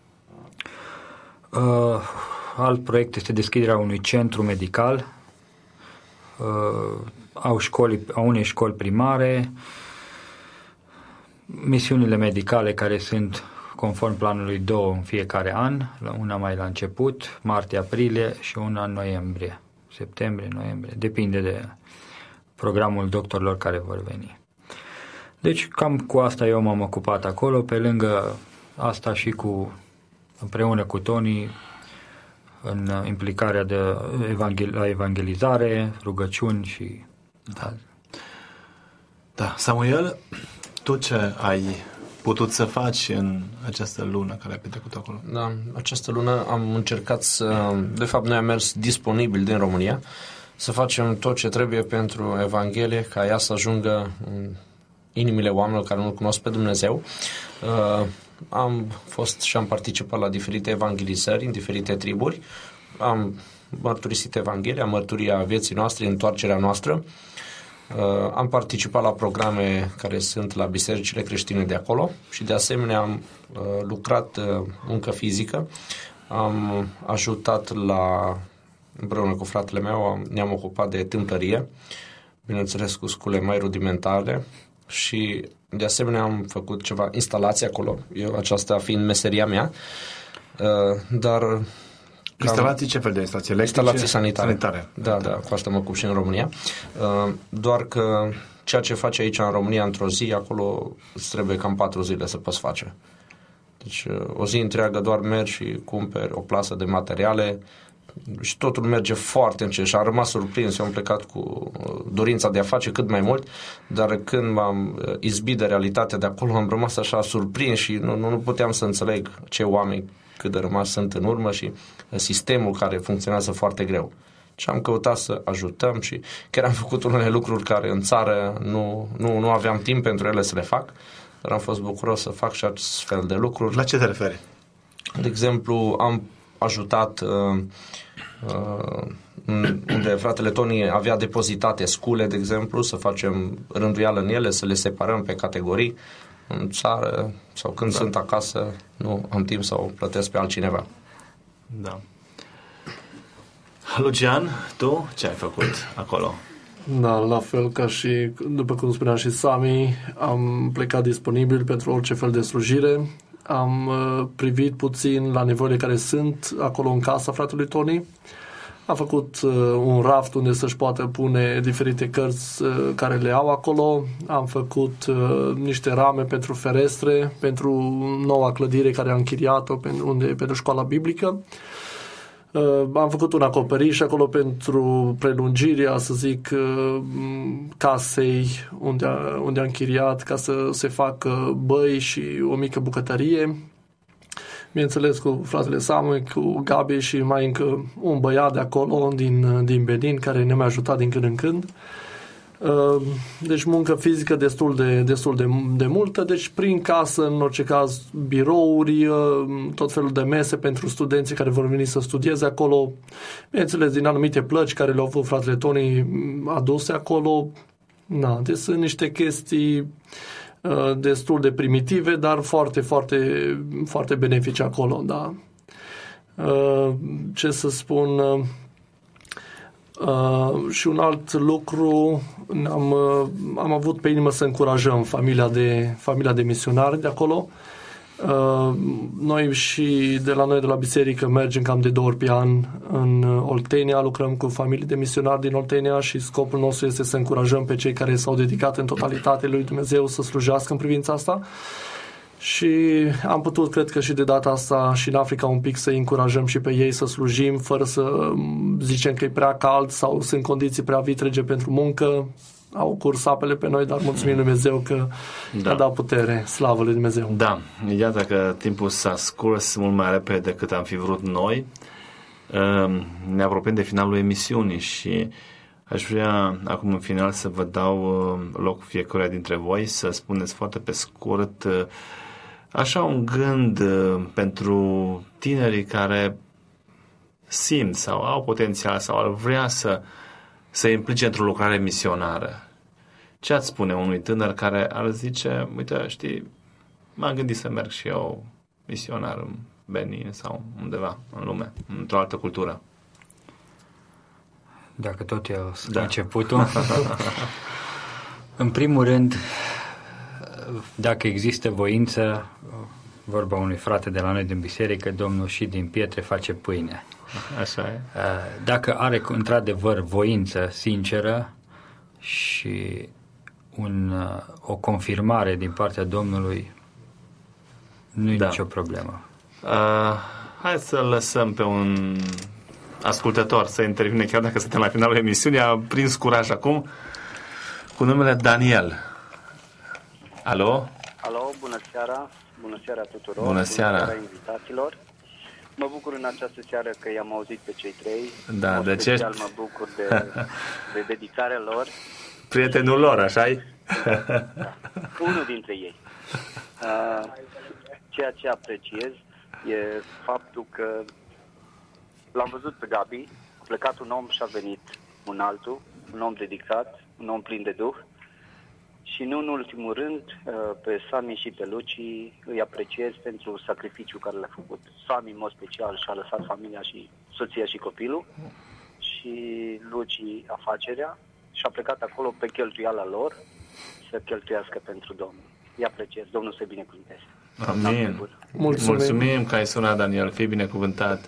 Uh, alt proiect este deschiderea unui centru medical, uh, au, școli, au unei școli primare, misiunile medicale care sunt conform planului două în fiecare an, una mai la început, martie-aprilie și una în noiembrie, septembrie-noiembrie, depinde de programul doctorilor care vor veni. Deci cam cu asta eu m-am ocupat acolo, pe lângă asta și cu, împreună cu Toni, în implicarea de evangel- la evangelizare, rugăciuni și... Da. Da, Samuel, tu ce ai putut să faci în această lună care ai petrecut acolo? Da, această lună am încercat să... De fapt, noi am mers disponibil din România să facem tot ce trebuie pentru Evanghelie, ca ea să ajungă în inimile oamenilor care nu-L cunosc pe Dumnezeu. Uh, am fost și am participat la diferite evangelizări în diferite triburi. Am mărturisit Evanghelia, mărturia vieții noastre, întoarcerea noastră. Uh, am participat la programe care sunt la bisericile creștine de acolo și de asemenea am uh, lucrat uh, muncă fizică. Am ajutat la... Împreună cu fratele meu ne-am ocupat de tâmplărie, bineînțeles cu scule mai rudimentare, și de asemenea am făcut ceva instalații acolo, eu aceasta fiind meseria mea, dar... Instalații ce fel de instalații? Electrice? Instalații sanitare. sanitare. Da, da, cu asta mă ocup și în România. Doar că ceea ce faci aici în România într-o zi, acolo îți trebuie cam patru zile să poți face. Deci o zi întreagă doar mergi și cumperi o plasă de materiale și totul merge foarte încet și am rămas surprins. Eu am plecat cu dorința de a face cât mai mult, dar când m-am izbit de realitatea de acolo, am rămas așa surprins și nu, nu, nu puteam să înțeleg ce oameni cât de rămas sunt în urmă și sistemul care funcționează foarte greu. Și am căutat să ajutăm și chiar am făcut unele lucruri care în țară nu, nu, nu aveam timp pentru ele să le fac, dar am fost bucuros să fac și astfel de lucruri. La ce te referi? De exemplu, am ajutat uh, uh, unde fratele Toni avea depozitate scule, de exemplu, să facem rânduială în ele, să le separăm pe categorii. În țară sau când da. sunt acasă, nu am timp să o plătesc pe altcineva. Da. Lucian, tu ce ai făcut acolo? Da, la fel ca și, după cum spunea și Sami, am plecat disponibil pentru orice fel de slujire. Am uh, privit puțin la nevoile care sunt acolo în casa fratelui Toni. Am făcut uh, un raft unde să-și poată pune diferite cărți uh, care le au acolo. Am făcut uh, niște rame pentru ferestre, pentru noua clădire care am închiriat-o pentru, unde, pentru școala biblică. Uh, am făcut un acoperiș acolo pentru prelungirea, să zic, uh, casei unde, a, unde am închiriat ca să se facă băi și o mică bucătărie. Bineînțeles cu fratele Samuel, cu Gabi și mai încă un băiat de acolo din, din Benin care ne-a ajutat din când în când. Deci muncă fizică destul de, destul de, de multă, deci prin casă, în orice caz, birouri, tot felul de mese pentru studenții care vor veni să studieze acolo, bineînțeles din anumite plăci care le-au avut fratele Toni aduse acolo. Na, deci sunt niște chestii destul de primitive, dar foarte, foarte, foarte benefice acolo, da. Ce să spun... Uh, și un alt lucru, am, uh, am avut pe inimă să încurajăm familia de, familia de misionari de acolo. Uh, noi și de la noi de la biserică mergem cam de două ori pe an în Oltenia, lucrăm cu familii de misionari din Oltenia și scopul nostru este să încurajăm pe cei care s-au dedicat în totalitate lui Dumnezeu să slujească în privința asta. Și am putut, cred că și de data asta și în Africa un pic să încurajăm și pe ei să slujim fără să zicem că e prea cald sau sunt condiții prea vitrege pentru muncă. Au curs apele pe noi, dar mulțumim Dumnezeu că da. a dat putere, slavă lui Dumnezeu. Da, iată că timpul s-a scurs mult mai repede decât am fi vrut noi. Ne apropiem de finalul emisiunii și aș vrea acum în final să vă dau loc fiecare dintre voi să spuneți foarte pe scurt așa un gând pentru tinerii care simt sau au potențial sau ar vrea să se implice într-o lucrare misionară. Ce ați spune unui tânăr care ar zice, uite, știi, m-am gândit să merg și eu misionar în Benin sau undeva în lume, într-o altă cultură? Dacă tot eu sunt da. începutul. În primul rând, dacă există voință, vorba unui frate de la noi din biserică, Domnul și din pietre face pâine. Așa e. Dacă are într-adevăr voință sinceră și un, o confirmare din partea Domnului, nu e da. nicio problemă. Uh, hai să lăsăm pe un ascultător să intervine, chiar dacă suntem la finalul emisiunii. A prins curaj acum cu numele Daniel. Alo? Alo, bună seara. Bună seara tuturor. Bună seara. Bună seara invitaților. Mă bucur în această seară că i-am auzit pe cei trei. Da, În de ce? special mă bucur de, de dedicarea lor. Prietenul lor, așa-i? Da, unul dintre ei. Uh, ceea ce apreciez e faptul că l-am văzut pe Gabi, a plecat un om și a venit un altul, un om dedicat, un om plin de duh. Și nu în ultimul rând, pe Sami și pe Luci îi apreciez pentru sacrificiul care l-a făcut. Sami, în mod special, și-a lăsat familia și soția și copilul și Luci afacerea și a plecat acolo pe cheltuiala lor să cheltuiască pentru Domnul. Îi apreciez. Domnul să binecuvânteze. Amin. Mulțumim. Mulțumim că ai sunat, Daniel. Fii binecuvântat.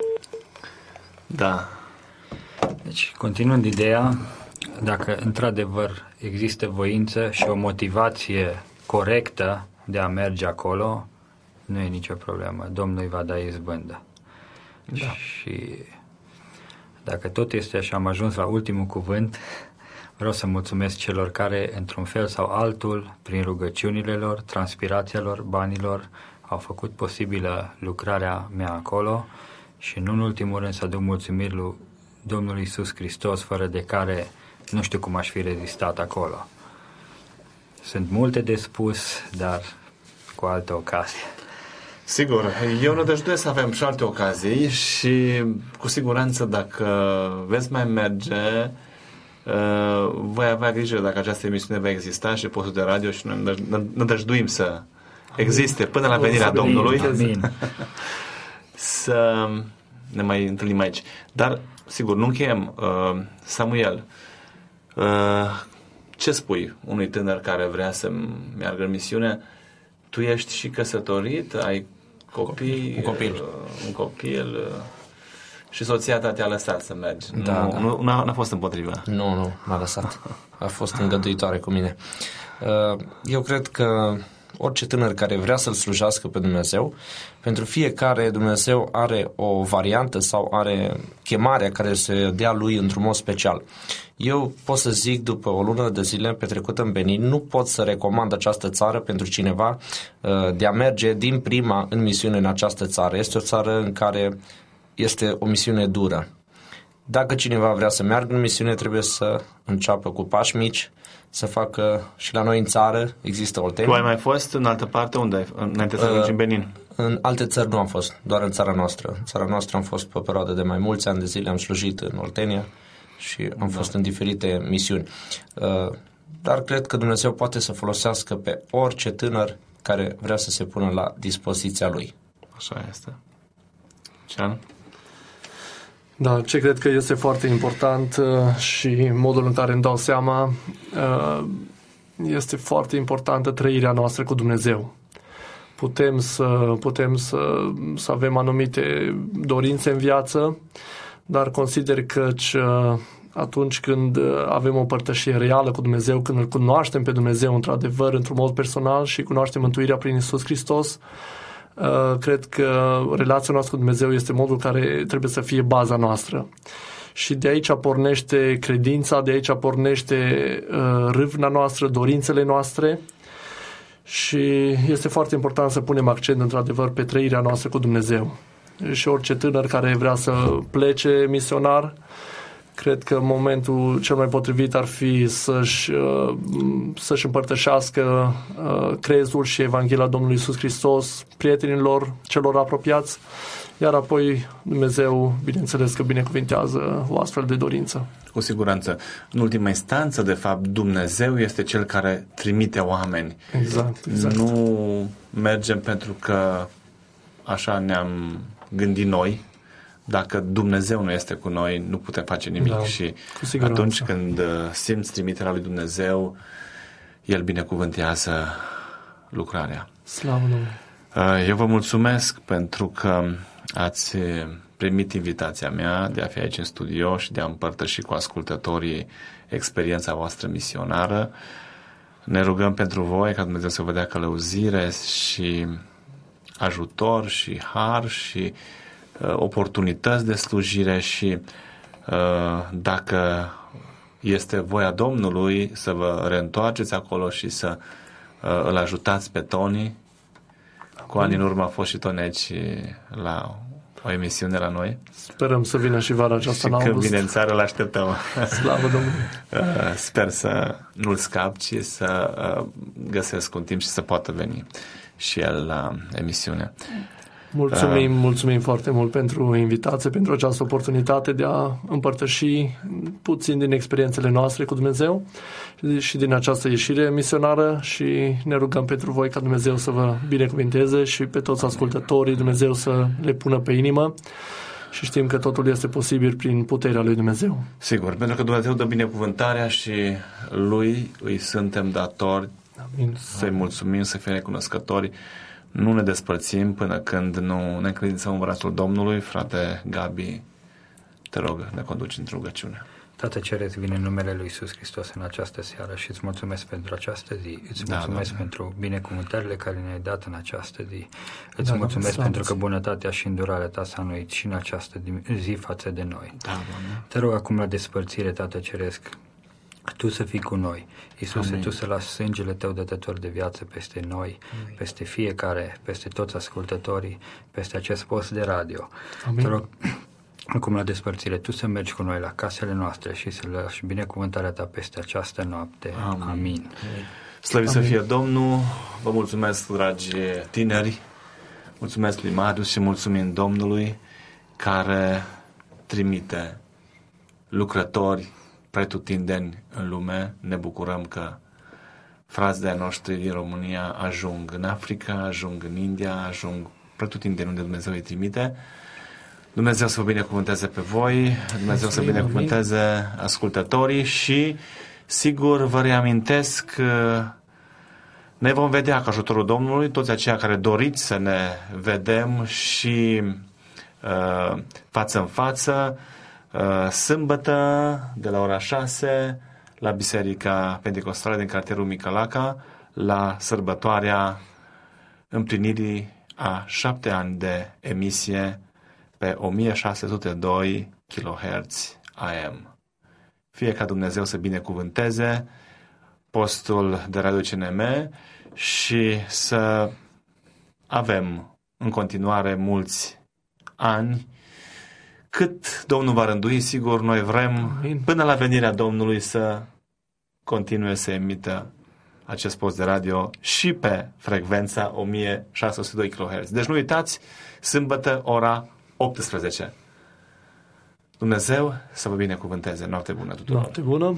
Da. Deci, continuând ideea, dacă într-adevăr există voință și o motivație corectă de a merge acolo, nu e nicio problemă. Domnul îi va da izbândă. Da. Și dacă tot este așa, am ajuns la ultimul cuvânt, vreau să mulțumesc celor care, într-un fel sau altul, prin rugăciunile lor, transpirația lor, banilor, au făcut posibilă lucrarea mea acolo și, nu în ultimul rând, să aduc mulțumiri lui Domnul Iisus Hristos, fără de care nu știu cum aș fi rezistat acolo. Sunt multe de spus, dar cu altă ocazie. Sigur, eu nădăjduiesc să avem și alte ocazii și cu siguranță dacă veți mai merge, uh, voi avea grijă dacă această emisiune va exista și postul de radio și noi nădăjduim să existe până la venirea Domnului. Amin. Să ne mai întâlnim aici. Dar, sigur, nu încheiem. Uh, Samuel, uh, ce spui unui tânăr care vrea să meargă în misiune? Tu ești și căsătorit, ai copii, un copil, uh, un copil uh, și soția ta te-a lăsat să mergi. Da, nu, da. nu, n-a, n-a fost împotriva. Nu, nu, m-a lăsat. A fost îngăduitoare cu mine. Uh, eu cred că orice tânăr care vrea să-L slujească pe Dumnezeu, pentru fiecare Dumnezeu are o variantă sau are chemarea care se dea lui într-un mod special. Eu pot să zic, după o lună de zile petrecută în Benin, nu pot să recomand această țară pentru cineva de a merge din prima în misiune în această țară. Este o țară în care este o misiune dură. Dacă cineva vrea să meargă în misiune, trebuie să înceapă cu pași mici, să facă și la noi în țară, există Oltenia. Tu ai mai fost în altă parte? Unde ai, înainte să ajungi în Benin? În alte țări nu am fost, doar în țara noastră. În țara noastră am fost pe o perioadă de mai mulți ani de zile, am slujit în Oltenia și am da. fost în diferite misiuni. Dar cred că Dumnezeu poate să folosească pe orice tânăr care vrea să se pună la dispoziția lui. Așa este. Cean? Da, ce cred că este foarte important uh, și modul în care îmi dau seama, uh, este foarte importantă trăirea noastră cu Dumnezeu. Putem să, putem să, să avem anumite dorințe în viață, dar consider că uh, atunci când avem o părtășie reală cu Dumnezeu, când îl cunoaștem pe Dumnezeu într-adevăr, într-un mod personal și cunoaștem mântuirea prin Iisus Hristos, Uh, cred că relația noastră cu Dumnezeu este modul care trebuie să fie baza noastră. Și de aici pornește credința, de aici pornește uh, râvna noastră, dorințele noastre și este foarte important să punem accent într-adevăr pe trăirea noastră cu Dumnezeu. Și orice tânăr care vrea să plece misionar, cred că momentul cel mai potrivit ar fi să-și, să-și împărtășească crezul și Evanghelia Domnului Iisus Hristos prietenilor, celor apropiați, iar apoi Dumnezeu, bineînțeles că binecuvintează o astfel de dorință. Cu siguranță. În ultima instanță, de fapt, Dumnezeu este Cel care trimite oameni. Exact, exact. Nu mergem pentru că așa ne-am gândit noi. Dacă Dumnezeu nu este cu noi, nu putem face nimic. Da, și atunci când simți trimiterea lui Dumnezeu, El binecuvântează lucrarea. Slavă Domnului! Eu vă mulțumesc pentru că ați primit invitația mea de a fi aici în studio și de a împărtăși cu ascultătorii experiența voastră misionară. Ne rugăm pentru voi ca Dumnezeu să vă dea călăuzire și ajutor și har și oportunități de slujire și dacă este voia Domnului să vă reîntoarceți acolo și să îl ajutați pe Tony. Cu ani în urmă a fost și Tony aici la o emisiune la noi. Sperăm să vină și vara aceasta în august. Și când vine în țară, îl așteptăm. Slavă Domnului! Sper să nu-l scap, ci să găsesc un timp și să poată veni și el la emisiune. Mulțumim, uh, mulțumim foarte mult pentru invitație, pentru această oportunitate de a împărtăși puțin din experiențele noastre cu Dumnezeu și din această ieșire misionară și ne rugăm pentru voi ca Dumnezeu să vă binecuvinteze și pe toți ascultătorii Dumnezeu să le pună pe inimă și știm că totul este posibil prin puterea lui Dumnezeu. Sigur, pentru că Dumnezeu dă binecuvântarea și Lui îi suntem datori. Amin. Să-i mulțumim, să fim recunoscători. Nu ne despărțim până când nu ne încredințăm în brațul Domnului. Frate Gabi, te rog, ne conduci într-o rugăciune. Tată Ceresc, vine în numele lui Iisus Hristos în această seară și îți mulțumesc pentru această zi. Îți da, mulțumesc Doamne. pentru binecuvântările care ne-ai dat în această zi. Îți da, mulțumesc Doamne. pentru că bunătatea și îndurarea ta s-a înnoit și în această zi față de noi. Da, Doamne. Te rog acum la despărțire, Tată Ceresc, Tu să fii cu noi. Iisuse, Tu să lași sângele Tău dătător de viață peste noi, Amin. peste fiecare, peste toți ascultătorii, peste acest post de radio. Amin. Te rog acum la despărțire, Tu să mergi cu noi la casele noastre și să lași binecuvântarea Ta peste această noapte. Amin. Amin. Slăvit să fie Domnul. Vă mulțumesc, dragi tineri. Mulțumesc lui Marius și mulțumim Domnului care trimite lucrători pretutindeni în lume. Ne bucurăm că frații de-ai noștri din România ajung în Africa, ajung în India, ajung pretutindeni unde Dumnezeu îi trimite. Dumnezeu să vă binecuvânteze pe voi, Dumnezeu să binecuvânteze ascultătorii și sigur vă reamintesc că ne vom vedea cu ajutorul Domnului, toți aceia care doriți să ne vedem și uh, față în față, Uh, sâmbătă de la ora șase la Biserica Pentecostală din cartierul Micălaca la sărbătoarea împlinirii a șapte ani de emisie pe o mie șase sute doi kilohertz A M. Fie ca Dumnezeu să binecuvânteze postul de Radio C N M și să avem în continuare mulți ani. Cât Domnul va rândui, sigur, noi vrem Amin. Până la venirea Domnului să continue să emită acest post de radio și pe frecvența o mie șase sute doi kilohertz. Deci nu uitați, sâmbătă, ora optsprezece. Dumnezeu să vă binecuvânteze. Noapte bună tuturor! Noapte bună!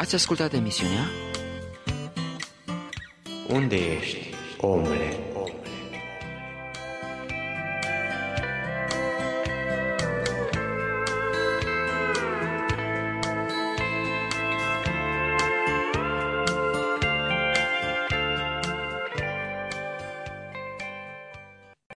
Ați ascultat emisiunea Unde ești, omule?